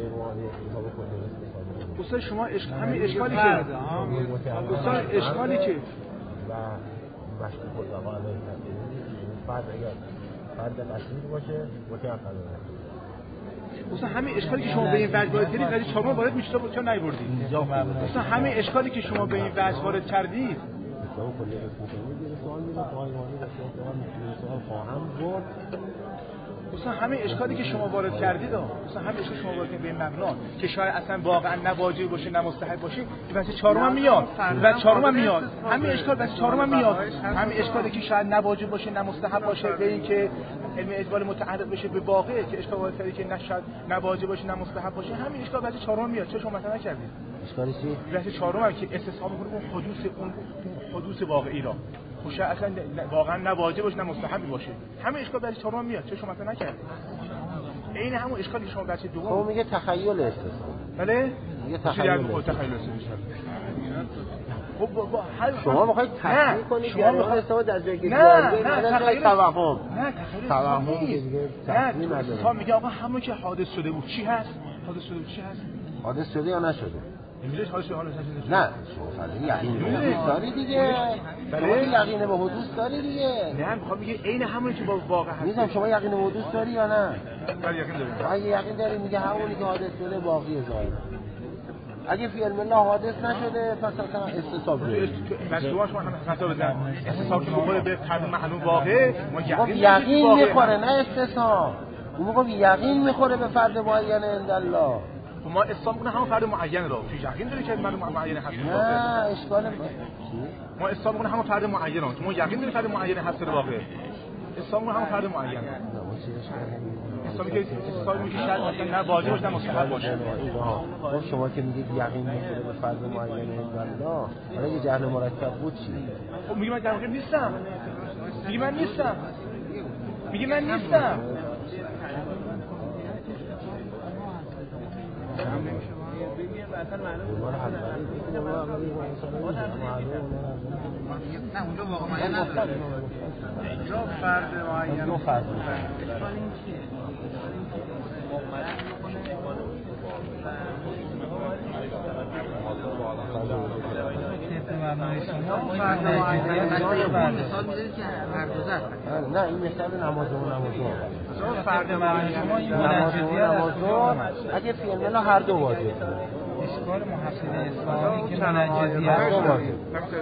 استاد شما همین اشکالی که استاد اشکالی که و مشکل خود آقا علیه فرد اگر فرد قصیر باشه متعقل مثلا همین اشکالی که شما به این وجه وارد کردید قضیه چهارم وارد میشه تو چرا نیوردید؟ مثلا همین اشکالی که شما به این وجه وارد کردید کلی اسمشون سوال میده قایمانی سوال خواهم برد. مثلا همین اشکالی که شما وارد کردید مثلا همین اشکالی شما وارد کردید به این مبنا که شاید اصلا واقعا نه واجب باشه نه مستحب باشه واسه چهارم هم میاد و چهارم هم میاد همین اشکال واسه چهارم هم میاد. همین اشکالی که شاید نه واجب باشه نه مستحب باشه به این که علم اجمالی متعلق بشه به واقعه که اشکال وارد کردید که نه شاید نه واجب باشه نه مستحب باشه همین اشکال واسه چهارم میاد. چه شما مثلا نکردید؟ اشکالی چی؟ واسه چهارم هم که استصحاب میکنه اون حدوث واقعی را خوش اصلا واقعا نه واجب باشه نه مستحب باشه همین اشکال واسه چهارم میاد. چه شما مثلا نکردید؟ این همون اشکالی که شما بچه دوم میگه تخیل استصحاب. بله میگه تخیل استصحاب. خب شما میخواید تحقیق کنید شما میخواید استفاده در جایی که نه تخیل توهم دیگه تخیل نداره. تا میگه آقا همون که حادث شده بود چی هست؟ حادث شده یا نشده؟ میگه حادث شده نه شما یقین به حدوث داری دیگه. شما یقین به حدوث داری دیگه. نه میخوام میگه عین همونی که با واقع هست. میگم شما یقین به حدوث داری یا نه؟ من یقین دارم. اگه یقین داری میگه همونی که حادث شده باقی ظاهر. اگه فی علم الله حادث نشده پس اصلا استصحاب بس شما هم خطا بزن. استصحاب که بخوره به فرض معلوم واقع ما یقین میخوره نه استصحاب. اون موقع یقین میخوره به فرد معین عندالله. ما اسلام کنه همون فرد معین رو چه یقین داره که معین هست؟ نه اشکال ما اسلام کنه همون فرد معین رو ما یقین داره فرد معین هست در واقع. اسلام کنه همون فرد معین. اسلامی که شاید مثلا نه واجب باشه نه مستحب باشه. شما که میگید یقین میخوره به فرد معین عندالله، حالا یه جهل مرکب بود چی؟ خب میگه من جهل نیستم. میگه من نیستم. نه اونجا واقعا معین نداره. اینجا فرد معین دو فرد نه این مثال نماز فرد معین اگه فی علم الله هر دو واجب اشکال محسن اسلامی که منجزیت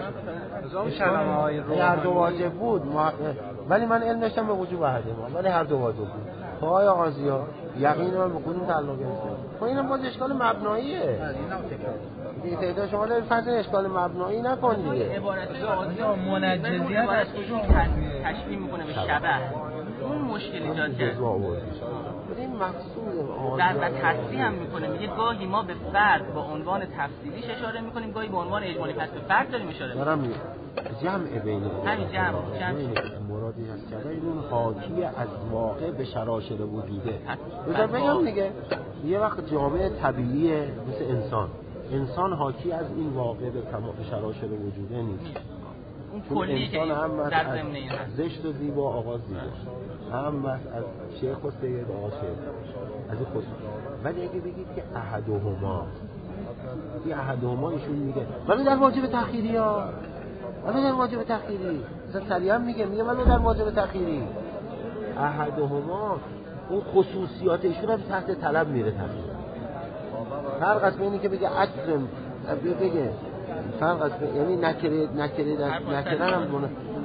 هر دو واجب بود ولی من علم داشتم به وجوب احد ما ولی هر دو واجب بود. خب آیا قاضی‌ها یقین من به کدوم تعلق گرفته؟ خب اینم باز اشکال مبناییه دیگه. تعداد شما دارید فرض اشکال مبنایی نکن دیگه. عبارت قاضی منجزیت از کجا تشبیه میکنه به شبه اون مشکل ایجاد کرد. این مقصود در تصریح هم میکنه میگه گاهی ما به فرد با عنوان تفصیلیش اشاره میکنیم گاهی به عنوان اجمالی پس به فرد داریم اشاره میکنیم. جمع بین همین جمع مرادی هست که این حاکی از واقع به شراشر وجوده. بذار بگم دیگه یه وقت جامعه طبیعیه مثل انسان حاکی از این واقع به شراشر وجوده نیست. اون کلی که در ضمن این هست زشت و زیبا آقا زیبا هم از شیخ و سید آقا شیخ از این خود. ولی اگه بگید که احدهما این احدهما ایشون میگه ولی در واجب تأخیری ها ولی در واجب تأخیری مثلا صریحا میگه ولی در واجب تأخیری احدهما اون خصوصیات ایشون هم تحت طلب میره تقریبا. فرق است بین که بگه اکرم بگه فرق است یعنی نکره هم مونه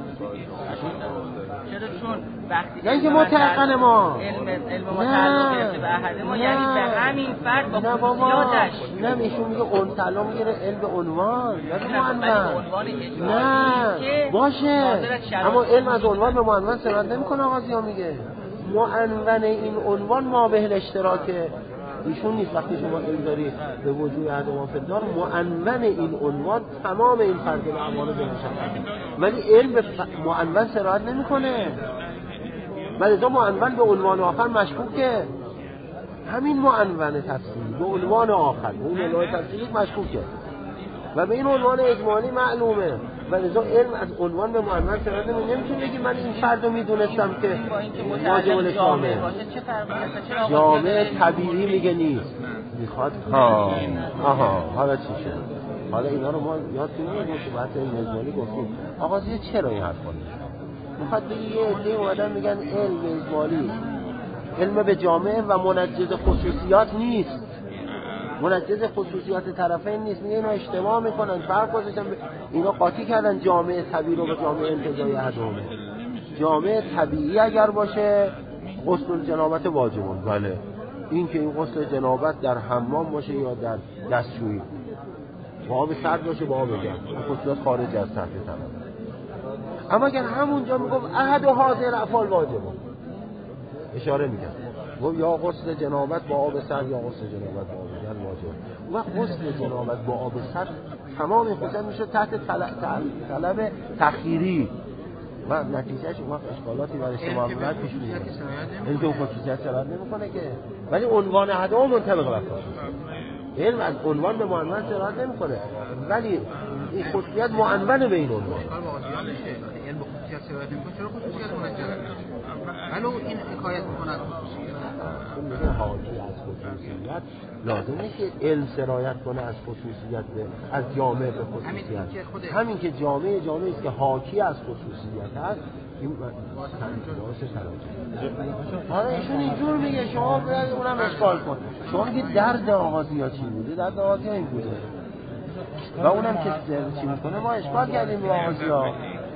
چرا چون وقتی یعنی که متعقن ما علم متعلق گرفته به احد ما یعنی به همین فرد با خصوصیاتش نه ایشون میگه اون تعلق میگیره علم به عنوان نه باشه اما علم از عنوان به معنون سرد نمیکنه آقازیا میگه معنون این عنوان ما به الاشتراکه ایشون نیست. وقتی شما علم داری به وجود احد ما فدار معنون این عنوان تمام این فرد الاعمال بنشن ولی علم به معنون سرایت نمیکنه ولی تو معنون به عنوان آخر مشکوکه همین معنون تفصیلی به عنوان آخر اون عنوان تفصیلی مشکوکه و به این عنوان اجمالی معلومه ولی تو علم از عنوان به معنون سرایت نمیتونی بگی من این فرد رو میدونستم که واجب الاسلامه جامعه طبیعی میگه نیست میخواد حالا چی شد حالا اینا رو ما یاد کنیم تو بحث علم اجمالی گفتیم آقازی چرا این حرف کنیم میخواد بگی یه عده اومدن میگن علم اجمالی علم به جامعه و منجز خصوصیات نیست منجز خصوصیات طرفین نیست میگه اینا اجتماع میکنن فرق گذاشتن اینا قاطی کردن جامعه طبیعی رو به جامعه انتزاعی هدومه جامعه طبیعی اگر باشه غسل جنابت واجبون بله این که این غسل جنابت در حمام باشه یا در دستشویی با آب سرد باشه با آب گرم خصوصیات خارج از تحت طلب اما اگر همونجا میگم احد و حاضر افعال واجبون اشاره میکنم گفت یا غسل جنابت با آب سرد یا غسل جنابت با آب گرم واجب و غسل جنابت با آب سرد تمام خصوصیات میشه تحت طلب تخییری و نتیجهش اون وقت اشکالاتی برای شما میاد پیش میاد این که خصوصیت سرد نمیکنه که ولی عنوان احدام منطبق بر خصوصیت علم از عنوان به معنون سرد نمیکنه ولی این خصوصیت معنون به این عنوان علم خصوصیت سرد نمیکنه چرا خصوصیت منجز ولو این حکایت میکند اون میگه حاکی از خصوصیت لازمه که علم سرایت کنه از خصوصیت از جامعه به خصوصیت همین که جامعه است که حاکی از خصوصیت هست این درست سراجه حالا ایشون اینجور میگه شما باید اونم اشکال کن شما میگه درد آغازی چی بوده درد آغازی این بوده و اونم که چی میکنه ما اشکال کردیم به آغازی ها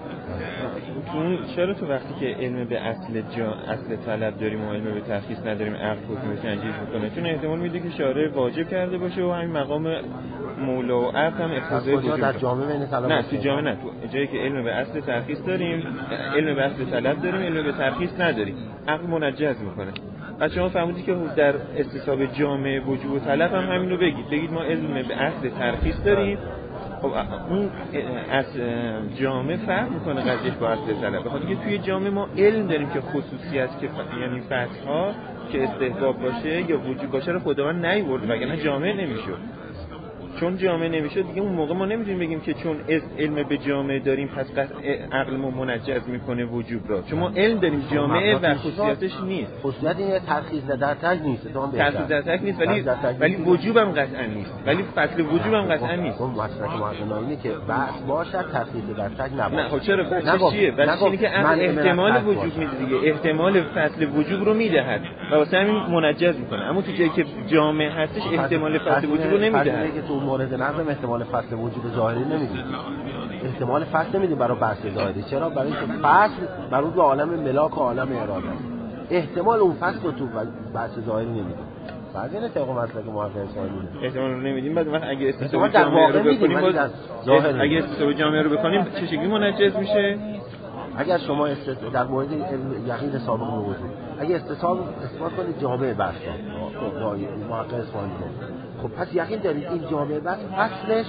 چرا تو وقتی که علم به اصل طلب داریم و علم به تخصیص نداریم عقل حکم تنجیز میکنه چون احتمال میده که شارع واجب کرده باشه و همین مقام مولا و عقل هم اقتضای وجود در جامعه بین طلب نه تو جامعه نه تو جایی که علم به اصل ترخیص داریم علم به اصل طلب داریم علم به ترخیص نداریم عقل منجز میکنه و شما فهمیدید که در استصحاب جامعه وجوب و طلب هم همین رو بگید ما علم به اصل ترخیص داریم خب اون از جامعه فرق میکنه قضیه با اصل طلب بخاطر که توی جامعه ما علم داریم که خصوصیت که یعنی فتح‌ها که استحباب باشه یا وجود باشه رو خداوند نیورد وگرنه جامعه نمیشد چون جامعه نمیشد دیگه اون موقع ما نمیتونیم بگیم که چون علم به جامعه داریم پس عقل ما منجز میکنه وجوب را چون ما علم داریم جامعه و خصوصیتش نیست خصوصیت این ترخیص در تک نیست ترخیص در تک نیست ولی وجوب هم قطعا نیست ولی فصل وجوب هم قطعا نیست اون مسلک معقولانه اینه که بحث باشد ترخیص در تک نباشه نه خب چرا بحثش چیه بحث اینه که عقل احتمال وجوب میده دیگه احتمال فصل وجوب رو میدهد و واسه همین منجز میکنه اما تو جایی که جامعه هستش احتمال فصل وجوب رو نمیدهد مورد نظرم احتمال فصل وجود ظاهری نمیدید احتمال فصل نمیدید برای بحث ظاهری چرا؟ برای اینکه فصل مربوط به عالم ملاک و عالم اراده احتمال اون فصل رو تو بحث ظاهری نمیدید بعد اینه طبق مسلک محقق اسلامی احتمال رو نمیدیم بعد وقت اگه استصحاب جامعه رو بکنیم اگه استصحاب جامعه رو بکنیم چه شکلی منجز میشه؟ اگر شما در مورد یقین سابق به وجود اگه استصحاب اثبات کنید جامعه بحث محقق اسلامی خب پس یقین دارید این جامعه بس فصلش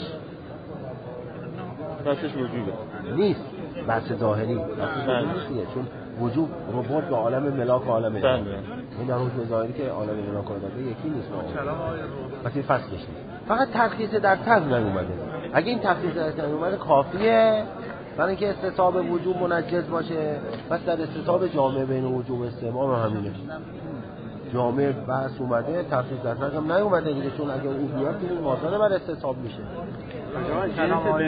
وجوبه نیست بحث ظاهری نیست چون وجوب ربط به عالم ملاک و عالم اراده این در حکم ظاهری که عالم ملاک و اراده یکی نیست پس این فصلش نیست فقط ترخیص در تن نیومده اگه این ترخیص در تن اومده کافیه برای اینکه استصحاب وجوب منجز باشه پس در استصحاب جامعه بین وجوب و استعمال همینه جامعه بحث اومده تفسیر در هم نیومده دیگه چون اگه اون بیاد دیگه مازاد بر استصحاب میشه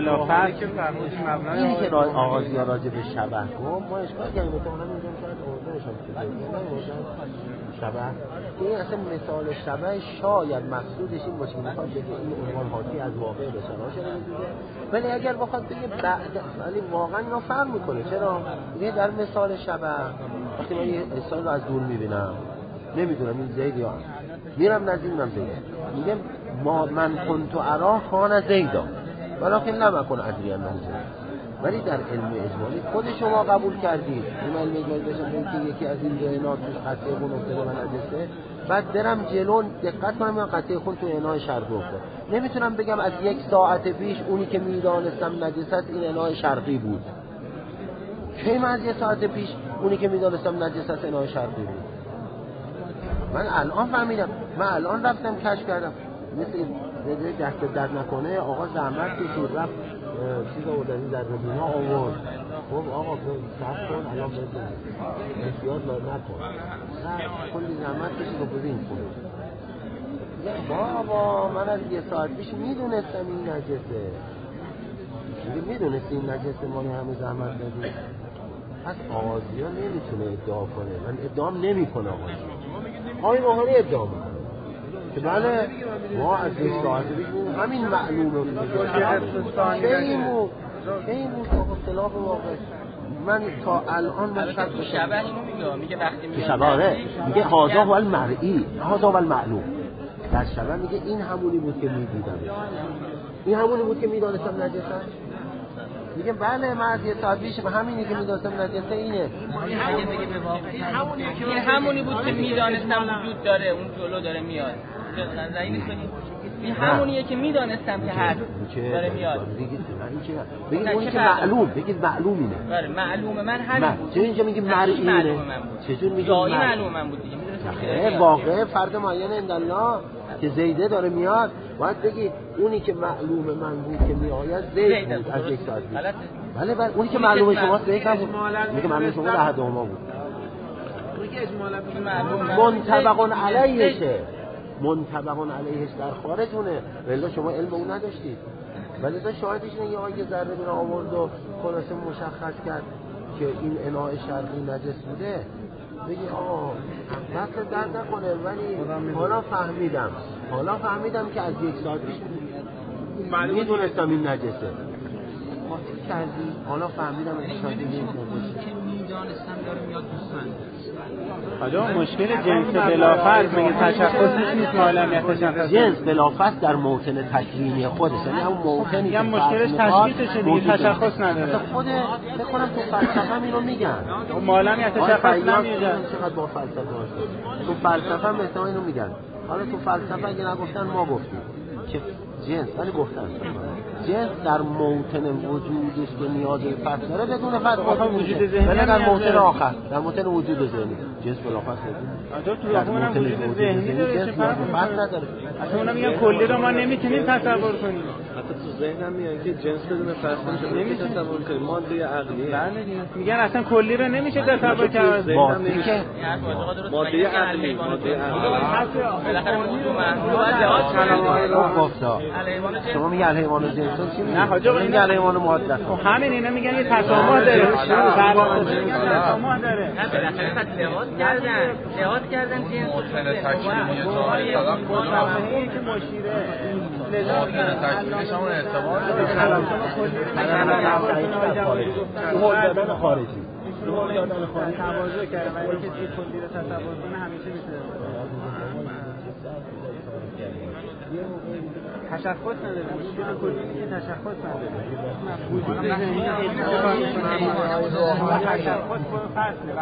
این که آغازی ها راجع به شبه کن ما اشکال کنیم مثلا اینجا شاید نمیشم شبه این اصلا مثال شبه شاید مقصودش این باشه که میخواد بگه این عنوان حاکی از واقع به شناشه نمیدونه، ولی اگر بخواد بگه ولی واقعا اینا فرق میکنه. چرا؟ میگه در مثال شبه وقتی من یه انسان رو از دور میبینم نمیدونم این زید یا میرم نزدیکم زیده، میگم من کنتو اراه کان زیدا ولکن نمکن ادری انه زید. ولی در علم اجمالی خود شما قبول کردید این علم اجمالی بشه که یکی از این جنات توش قطعه خون افتاده و نجسه، بعد درم جلون دقت کنم این قطعه خون تو انای شرقی افتاده. نمیتونم بگم از 1 ساعت پیش اونی که میدانستم نجس است این انای شرقی بود. کی من از 1 ساعت پیش اونی که میدانستم نجس است انای شرقی بود؟ من الان فهمیدم، من الان رفتم کشف کردم. مثل دست درد نکنه آقا زحمت کشید رفت چیز آوردنی در ربینا آورد. خب آقا صبر کن الان بزن احتیاط نکن، کلی زحمت کشید و بزین کنید. بابا من از 1 ساعت پیش میدونستم این نجسه. میدونستی این نجسه ما همه زحمت دادیم. پس آغازی ها نمیتونه ادعا کنه. من ادعام نمی کنه آقای موهانی ادعا میکنه که بله ما از 1 ساعت پیش همین معلومه این بود اختلاف واقع. من تا الان شبه اینو میگه وقتی میگه شبه میگه هذا هو المرئی هذا هو المعلوم. در شبه میگه این همونی بود که میدیدم، این همونی بود که میدانستم نجسه. میگه بله من از 1 ساعت پیش همینی که میدانستم نجسه اینه. این همونی بود که میدانستم وجود داره، اون جلو داره میاد. این همونیه که میدانستم که هست داره میاد. بگید اونی که معلوم، بگید معلوم اینه. بله معلوم من همین بود. چون اینجا میگه مرئی اینه. چجور میگه جایی معلوم من بود دیگه. میدونستم واقعه فرد معین عندالله که زیده داره میاد، باید بگید اونی که معلوم من بود که میآید زید بود از 1 ساعت پیش. بله بله اونی که معلوم شماست زید بود. میگه معلوم شما ده دوما بود. منطبقون علیهشه، منطبقون علیهش در خارجونه، ولی شما علم اون نداشتید. ولی تا شاهدش اینه آقای که ذره بنا آورد و خلاصه مشخص کرد که این اناء شرقی نجس بوده. بگی آقا دست درد نکنه ولی حالا فهمیدم که از 1 ساعت پیش میدونستم این نجسه. خاطر کردی حالا فهمیدم این شاید این نجسه. میدانستم داره میاد دوستان. حالا مشکل جنس بلافرض مگه تشخصش نیست معلومیت تشخص؟ جنس بلافرض در موطن تکوینی خودش، یعنی همون موطنی که مشکلش تشخیصشه دیگه، تشخص نداره. خود فکر کنم تو فلسفه هم اینو میگن. معلومیت تشخص نمیدن. چقدر با فلسفه هست. تو فلسفه هم مثلا اینو میگن. حالا تو فلسفه اگه نگفتن ما گفتیم که جنس، ولی گفتن جنس در موطن وجودش که نیاز به فصل داره بدون فصل وجود ذهنی، ولی در موطن آخر در موطن وجود ذهنی جنس بلافاصله تو واقعا وجود ذهنی داره، چه فرقی نداره. اصلا اونا میگن کلی رو ما نمیتونیم تصور کنیم. حتی تو ذهنم میگن که جنس بدون فصل نمیشه تصور کنیم، ماده عقلیه. میگن اصلا کلی رو نمیشه تصور کرد. ماده عقلی بالاخره موضوع محمول باید لحاظ شما میگه حیوان جنسون چی میگه؟ نه حاجی میگه حیوان مؤدب. خب همین اینا میگن یه تسامح داره. تسامح داره. نه بالاخره لحاظ کردن جنس تکوینی ظاهر فقط این که مشیره تکوینش همون اعتبار داره خارجی تواضع کرده ولی کسی کلی رو تصور کنه همیشه میتونه تشخص نداره. مشکل کلی که تشخص نداره. وجود ذهنی تشخص فصله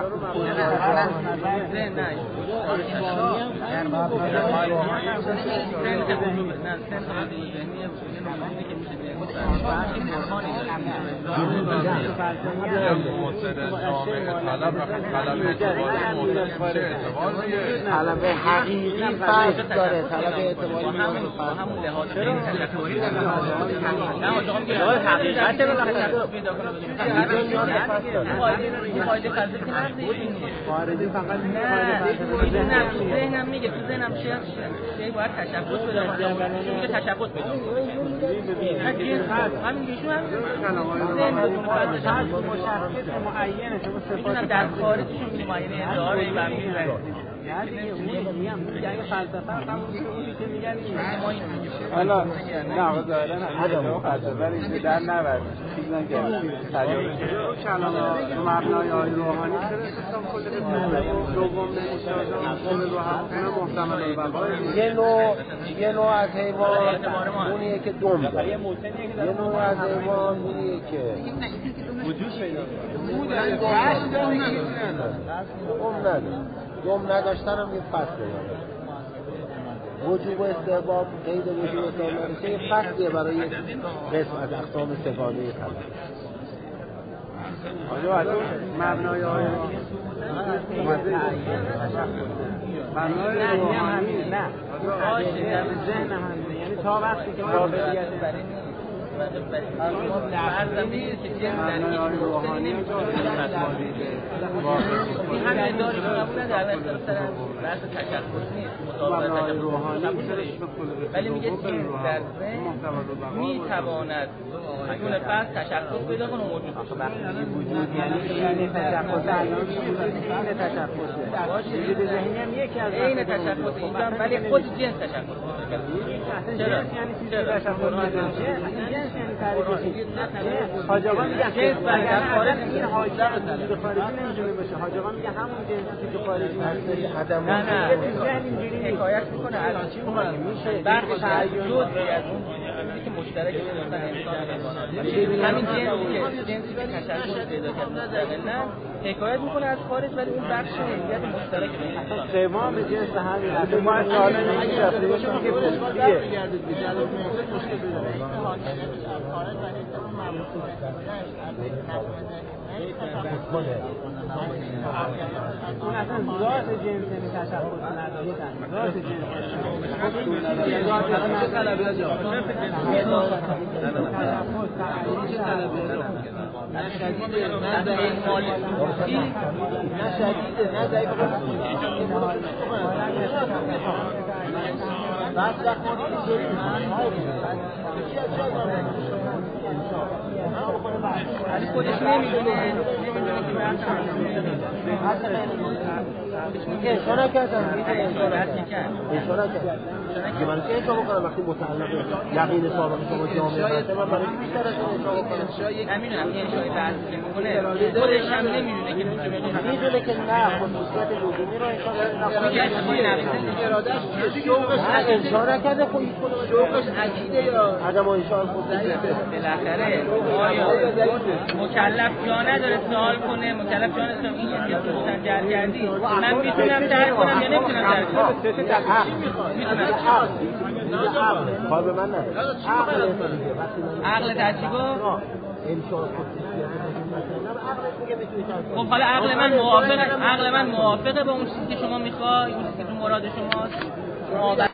طلب حقیقی فصل داره، طلب اعتباری همون لحاظ تشکری نه آقا میگه حقیقت رو پیدا کنه قاعده فلسفی که خارجی فقط ذهنم میگه تو ذهنم شی باید تشخص بده میگه تشخص بده همین ایشون هم مشخص معینه شما صفات در خارجشون معینه داره و میره یعنی فلسفه هم اونی که میگن حالا نه آقا ظاهرا هم فلسفه رو در نورد چیز نگرد کلام مبنای آیه روحانی چرا اسلام کل دوم یه نوع از حیوان اونیه که دم داره، یه نوع از حیوان اونیه که وجود پیدا دم نداشتن هم یه فصله وجوب و استحباب قید وجوب و استحباب نرسه یه فصله برای قسم از اقسام سگانه طلب. آجا مبنای آیه مبنای روحانی نه ذهن هم یعنی تا وقتی که قابلیت این همین داریم قبول نداره بحث تشخص نیست مطابقت روحانی ولی میگه چیز در ذهن میتواند بدون فرض تشخص پیدا کنه موجود وجود یعنی تشخص الان این تشخص وجود ذهنی هم یکی از این تشخص اینجا ولی خود جنس تشخص چرا یعنی چیزی تشخص حاج آقا میگه اگر خارج این حاجی رو خارجی نمیتونه باشه. حاج آقا میگه همون جنسی که خارجی هست نه حکایت میکنه الان چی میشه برخی تعیید از اون چیزی که مشترک بین انسان همین جنسی که تشخص پیدا کرده نه حکایت میکنه از خارج ولی اون بخش هویت مشترک بین انسان تمام جنس همین اصلا ما سوال نمی‌کنیم باشون که پوستیه اون اصلا ذات جنس تشخص نداشتن ذات از خودش نمیدونه که اشاره کردم اشاره کردم که من که اشاره کنم وقتی متعلق یقین سابق شما جامعه هست من برای بیشتر از این اشاره کنم نمیدونم این اشاره بحث که میکنه خودش هم نمیدونه که میدونه که نه خصوصیت لزومی رو اشاره کرده خب شوقش عقیده یا عدم اشاره خصوصیت بالاخره آیا مکلف جا نداره سوال کنه مکلف جا نداره این چیزی که گفتن جر کردی من میتونم درک کنم یا نمیتونم درک کنم میتونم کار به من نداره عقل تجربه خب حالا عقل من موافقه با اون چیزی که شما میخوای اون چیزی که تو مراد شماست